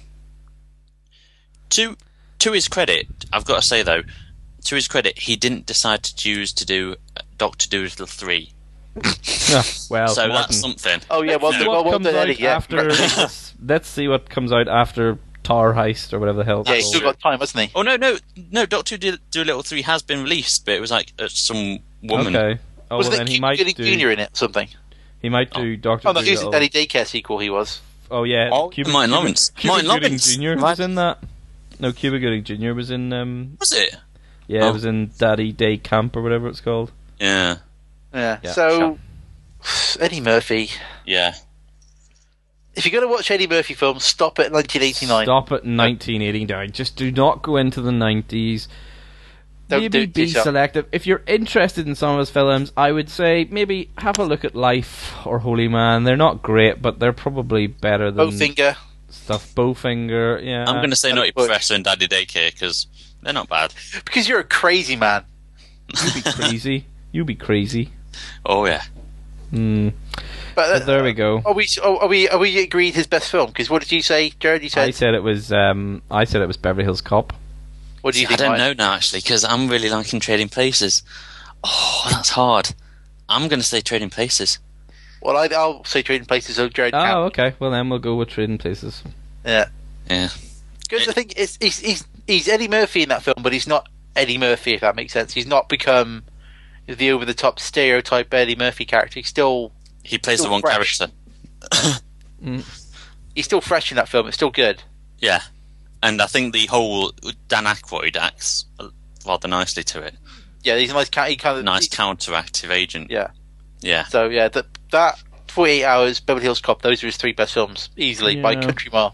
To his credit, I've got to say, though, to his credit, he didn't decide to choose to do Doctor Dolittle 3. Yeah, well, So Martin, that's something. Oh, yeah, well, see well, what well comes done, out Eddie. Yeah, after. Let's see what comes out after Tar Heist or whatever the hell. yeah, it's he's still called. got time, hasn't he? Oh, no, Doctor Dolittle 3 has been released, but it was like some woman. Okay. Oh, well, Wasn't then it he might Goody do. Jr. in it, something? He might do Doctor. Oh, no, he was in Dolittle. Daddy Daycare sequel, he was. Oh yeah, Oh, Martin Lawrence. Cuba Martin Gooding Lawrence. Jr. was in that. No, Cuba Gooding Jr. was in. Was it? Yeah, Oh. it was in Daddy Day Camp or whatever it's called. Yeah. Yeah, Yeah, so... Eddie Murphy. Yeah. If you're going to watch Eddie Murphy films, stop at 1989. Stop at 1989. Just do not go into the 90s. Don't Maybe do it to be yourself. selective. If you're interested in some of his films, I would say maybe have a look at Life or Holy Man. They're not great, but they're probably better than Bowfinger. stuff. Bowfinger, yeah. I'm going to say Naughty Bush. Professor and Daddy Daycare, because they're not bad. Because you're a crazy man. You be crazy. You be crazy. Oh, yeah. Hmm. But But there we go. Are we agreed his best film? Because what did you say, Jared? You I said. said it was. I said it was Beverly Hills Cop. What do you I think? don't Mike? know now, actually, because I'm really liking Trading Places. Oh, that's hard. I'm going to say Trading Places. Well, I'll say Trading Places. So Jared. Oh, can't. okay. Well, then we'll go with Trading Places. Yeah. Yeah. Because I think he's Eddie Murphy in that film, but he's not Eddie Murphy. If that makes sense, he's not become the over the top stereotype Eddie Murphy character. He's still He plays the Still one fresh. character. he's still fresh in that film. It's still good. Yeah. And I think the whole Dan Aykroyd acts rather nicely to it. Yeah, he's a nice. He kind of Nice counteractive agent. Yeah. Yeah. So yeah, that 48 Hours, Beverly Hills Cop, those are his 3 best films easily by Yeah. country mile.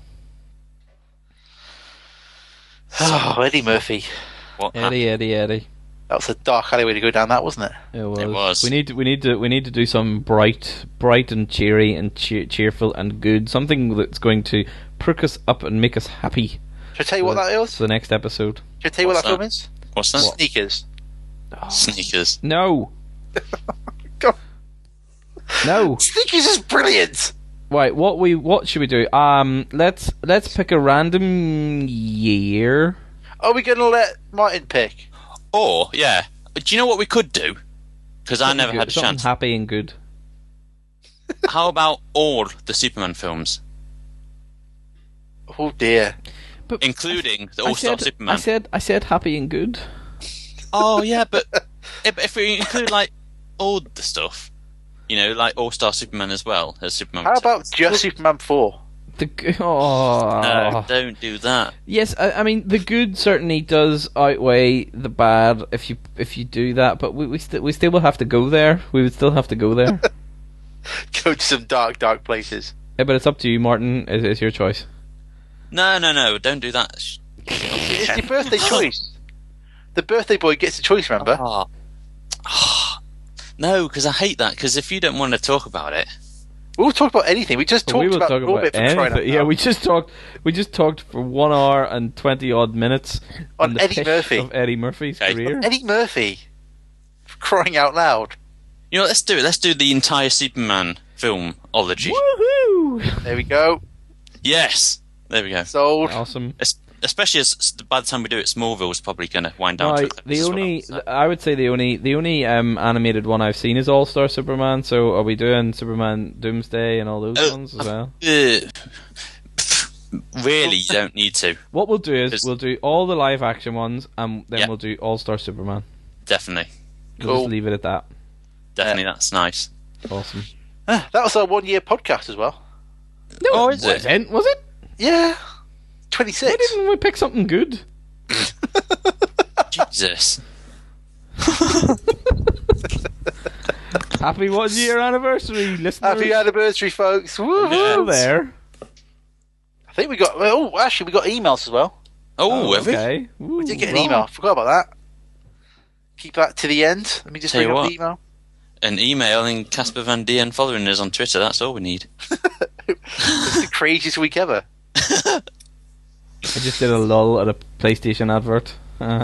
Oh, Eddie Murphy. What happened? Eddie. That was a dark alleyway to go down. That wasn't it? It was. It was. We need to do some bright and cheery and cheerful and good. Something that's going to perk us up and make us happy. Should I tell you what that is? For the next episode. Should I tell you what What's that film that? is? What's that? Sneakers. Sneakers. No. God. No. Sneakers is brilliant. Right. What should we do? Let's pick a random year. Are we going to let Martin pick? Or, yeah. Do you know what we could do? Because I never had a Something chance. happy and good. How about all the Superman films, Oh dear. But including the All-Star Superman? I said happy and good. Oh, yeah, but if we include, like, all the stuff, you know, like All-Star Superman as well as Superman. How about just Superman 4? No, don't do that. Yes, I mean the good certainly does outweigh the bad if you do that, but we still will have to go there. We would still have to go there. Go to some dark places. Yeah, but it's up to you, Martin. It's your choice. No, don't do that. It's your birthday choice. The birthday boy gets a choice, remember? No, because I hate that, because if you don't want to talk about it... We'll talk about anything. We just talked We will about talk Orbit about for crying out anything. Yeah, loud. we just talked for 1 hour and 20 odd minutes On the Eddie pish Murphy. of Eddie Murphy's Okay. career. Eddie Murphy. For crying out loud. You know, let's do it. Let's do the entire Superman filmology. Woohoo! There we go. Yes! There we go. Sold. Awesome. Especially as by the time we do it, Smallville's probably going to wind down. Right, to the as only well, so. I would say the only animated one I've seen is All Star Superman. So are we doing Superman Doomsday and all those ones as well? Really, you don't need to. What we'll do is Just- we'll do all the live action ones, and then Yeah. we'll do All Star Superman. Definitely. We'll Cool. just leave it at that. Definitely, that's nice. Awesome. That was our 1 year podcast as well. No, Oh, is it? wasn't, was it? Yeah. Why 26. didn't we pick something good? Jesus. Happy 1 year anniversary, listeners. Happy anniversary, folks. Woohoo! Hello there. I think we got... Oh, actually, we got emails as well. Oh, have we? Okay. Ooh, We did get an right. email. I forgot about that. Keep that to the end. Let me just Tell bring you up what. the email. An email and Casper Van Dien following us on Twitter. That's all we need. It's the craziest week ever. I just did a lull at a PlayStation advert.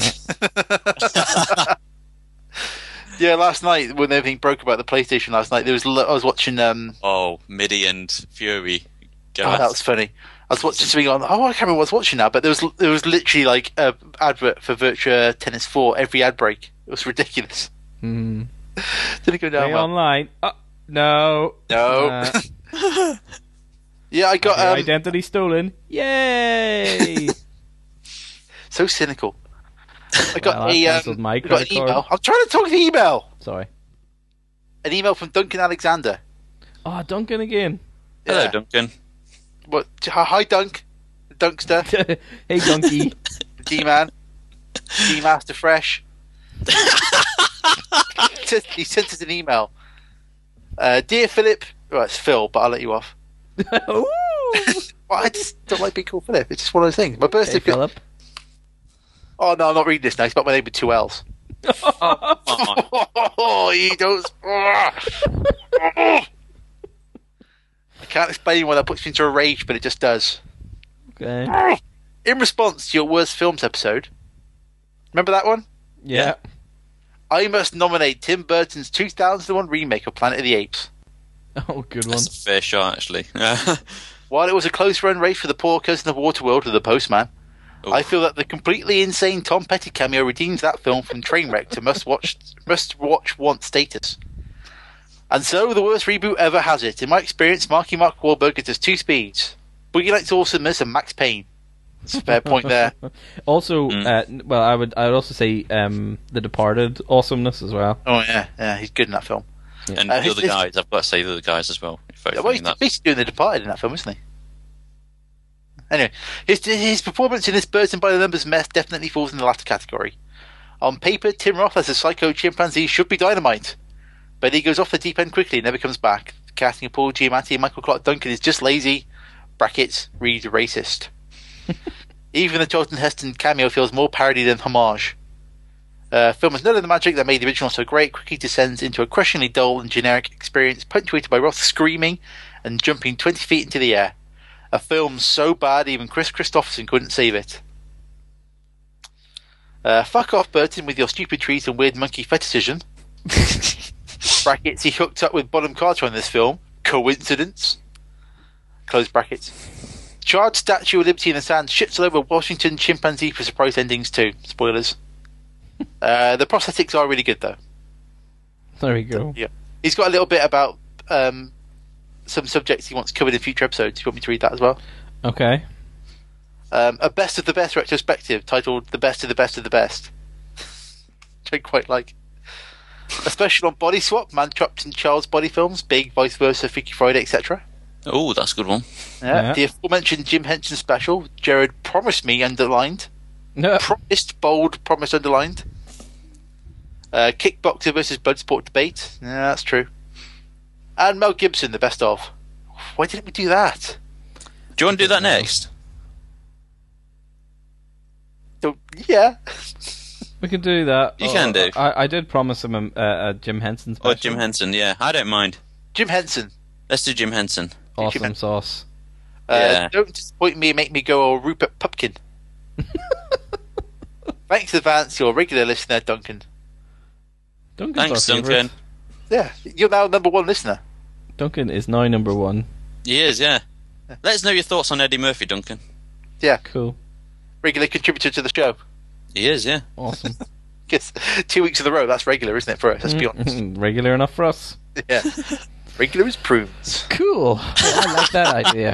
Yeah, last night when everything broke about the PlayStation last night, I was watching. Oh, Midi and Fury. Go Oh, that was funny. I was watching something on. Oh, I can't remember what I was watching now, but there was literally like a advert for Virtua Tennis 4 every ad break. It was ridiculous. Hmm. Didn't go down Play well. online. No. No. Yeah, I got Your identity stolen. Yay! so cynical. I got Well, I cancelled my I got credit an email. card. I'm trying to talk the email. Sorry. An email from Duncan Alexander. Oh, Duncan again. Hello, Yeah. Duncan. What? Hi, Dunk. Dunkster. Hey, Donkey. D-Man. D-Master Fresh. He sent us an email. Dear Philip. Well, it's Phil, but I'll let you off. Ooh. Well, I just don't like being called Philip. It's just one of those things. My birthday. Hey, Philip. Oh, no, I'm not reading this now. It's about my name with 2 L's. Oh, you don't. I can't explain why that puts me into a rage, but it just does. Okay. In response to your worst films episode, remember that one? Yeah. I must nominate Tim Burton's 2001 remake of Planet of the Apes. Oh, good one. That's a fair shot, actually. While it was a close run race for the poor cousin of Waterworld with The Postman, Oof. I feel that the completely insane Tom Petty cameo redeems that film from Trainwreck to must watch want status. And so the worst reboot ever has it. In my experience, Marky Mark Wahlberg has 2 speeds: Boogie Nights Awesomeness and Max Payne. That's a fair point there. Also, well, I would also say The Departed awesomeness as well. Oh yeah, he's good in that film. And Uh, the his- other his- guys, I've got to say the other guys as well. Both Well, in he's that. basically doing The Departed in that film, isn't he? Anyway, his performance in this Burton by the Numbers mess definitely falls in the latter category. On paper, Tim Roth as a psycho chimpanzee should be dynamite. but he goes off the deep end quickly and never comes back. The casting of Paul Giamatti and Michael Clark Duncan is just lazy. Brackets, read racist. Even the Charlton Heston cameo feels more parody than homage. Film has none of the magic that made the original so great, quickly descends into a crushingly dull and generic experience, punctuated by Roth screaming and jumping 20 feet into the air. A film so bad even Chris Christopherson couldn't save it. Fuck off, Burton, with your stupid trees and weird monkey fetishism. Brackets, he hooked up with Bonham Carter on this film. Coincidence? Close brackets. Charred Statue of Liberty in the Sand shits all over Washington Chimpanzee for surprise endings too. Spoilers. The prosthetics are really good though. There we go. Yeah. He's got a little bit about some subjects he wants covered in future episodes. You want me to read that as well? Okay. A best of the best retrospective titled The Best of the Best of the Best. Which I quite like. A special on Body Swap, Man Trapped in Child's Body films, Big, Vice Versa, Freaky Friday, etc. Oh, that's a good one. Yeah. The aforementioned Jim Henson special, Jared Promised Me, underlined. No. Promised, bold, promised, underlined. Kickboxer versus Bloodsport debate. Yeah, that's true. And Mel Gibson, the best of. Why didn't we do that? Do you want to do that next? So, yeah. We can do that. You can do. I did promise him a Jim Henson special. Oh, Jim Henson, yeah. I don't mind. Jim Henson. Let's do Jim Henson. Awesome sauce. Yeah. Don't disappoint me and make me go all Rupert Pupkin. Thanks in advance, your regular listener, Duncan. Duncan's Thanks, our favourite. Duncan. Yeah, you're now number one listener. Duncan is now number one. He is, yeah. Let us know your thoughts on Eddie Murphy, Duncan. Yeah, Cool. regular contributor to the show. He is, yeah. Awesome. Guess 2 weeks in a row, that's regular, isn't it, for us? Let's be honest. Regular enough for us. Yeah. Regular as prunes. Cool. Yeah, I like that idea.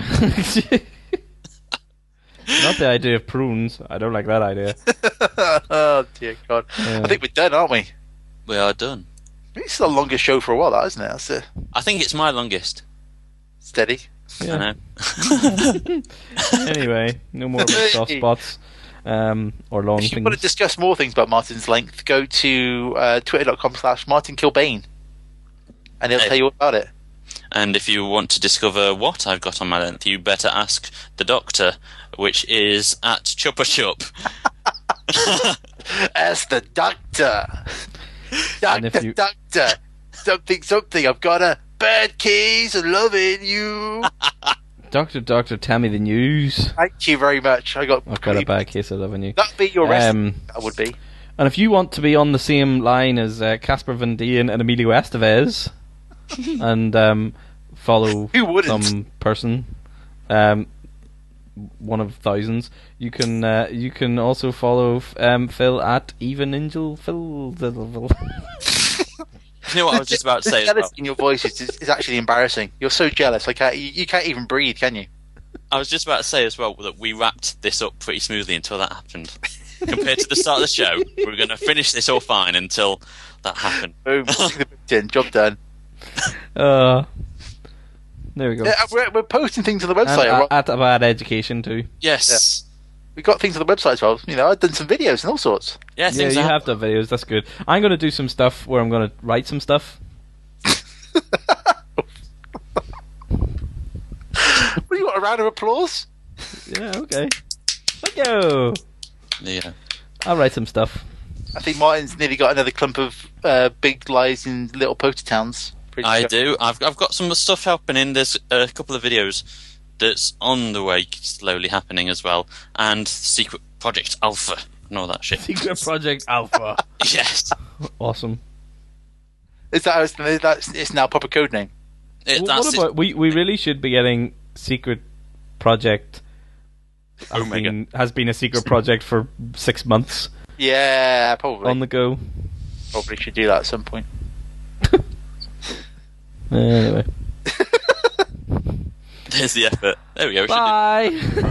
Not the idea of prunes. I don't like that idea. Oh, dear God. Yeah. I think we're done, aren't we? We are done. It's the longest show for a while, that, isn't it? That's I think it's my longest. steady. Yeah. I know. Anyway, no more about soft spots or long If you things. want to discuss more things about Martin's length, go to twitter.com/MartinKilbane and he'll tell you all about it. And if you want to discover what I've got on my length, you better ask the doctor, which is at Chuppa Chup. Ask the doctor. And if you- Doctor. Something. I've got a bad case of loving you. Doctor, tell me the news. Thank you very much. I've got a bad case of loving you. That'd be your rest. That would be. And if you want to be on the same line as Casper Van Dien and Emilio Estevez, and follow Who wouldn't? some person, one of thousands, you can also follow Phil at Even Angel Phil. You know what I was just about to say as well? Jealousy in your voice is actually embarrassing. You're so jealous. You can't even breathe, can you? I was just about to say as well that we wrapped this up pretty smoothly until that happened. Compared to the start of the show, we were going to finish this all fine until that happened. Boom. Stick the boot in. Job done. There we go. Yeah, we're posting things on the And website. at a bad education too. Yes. We've got things on the website as well. You know, I've done some videos and all sorts. Yeah, Yeah, things you are have done videos. That's good. I'm going to do some stuff where I'm going to write some stuff. What do you want, a round of applause? Yeah, okay. Thank you. Yeah. I'll write some stuff. I think Martin's nearly got another clump of big lies in little poacher towns. Pretty I sure. do. I've got some stuff happening. There's a couple of videos that's on the way, slowly happening as well, and Secret Project Alpha and all that shit. Secret Project Alpha. Yes. Awesome. Is that it's now proper code name? What about we really should be getting Secret Project Omega. has been a secret project for 6 months Yeah, probably. on the go. Probably should do that at some point. Anyway. There's the effort. There we go. We should Bye.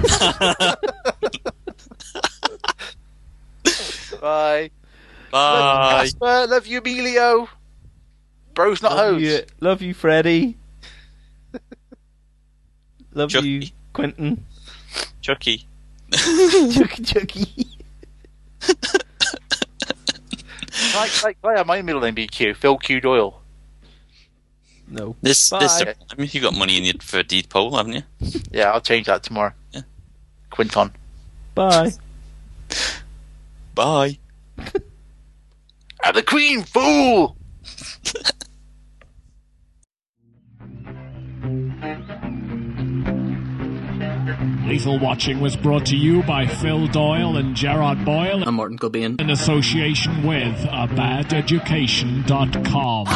Bye. do- Bye. Casper, love you, Emilio. Bro's not hoes. Love you, Freddie. Love Chucky. you, Quentin. Chucky. Chucky. Like, my middle name be Q. Phil Q Doyle. No. This Bye. I mean, you got money in your for a deed poll, haven't you? Yeah, I'll change that tomorrow. Yeah. Quinton. Bye. Bye. I'm the Queen, fool! Lethal Watching was brought to you by Phil Doyle and Gerard Boyle I'm Martin Cobain. in association with abadeducation.com.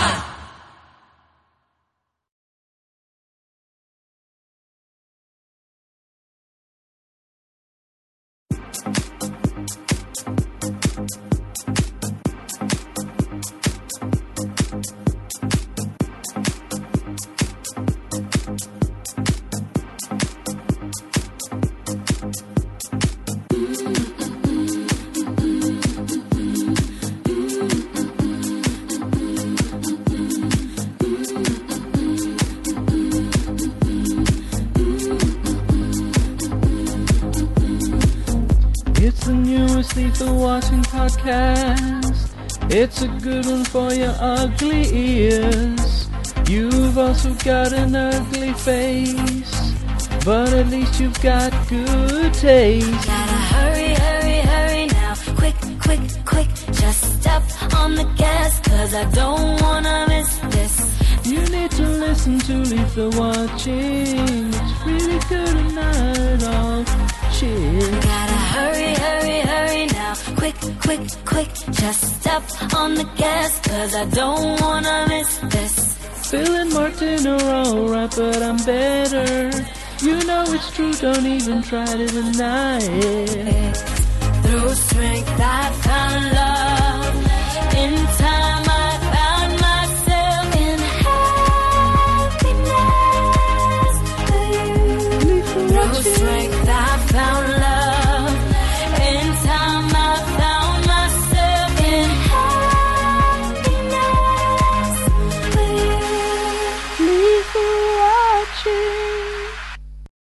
It's the newest Lethal Watching podcast. It's a good one for your ugly ears. You've also got an ugly face, but at least you've got good taste. Gotta hurry, hurry, hurry now. Quick, quick, quick. Just step on the gas, cause I don't wanna miss this. You need to listen to Lethal Watching. It's really good at night all shit. Gotta hurry, hurry, hurry now. Quick, quick, quick. Just step on the gas, cause I don't wanna miss this. Phil and Martin are alright, but I'm better. You know it's true, don't even try to deny it. Through strength I found love in time.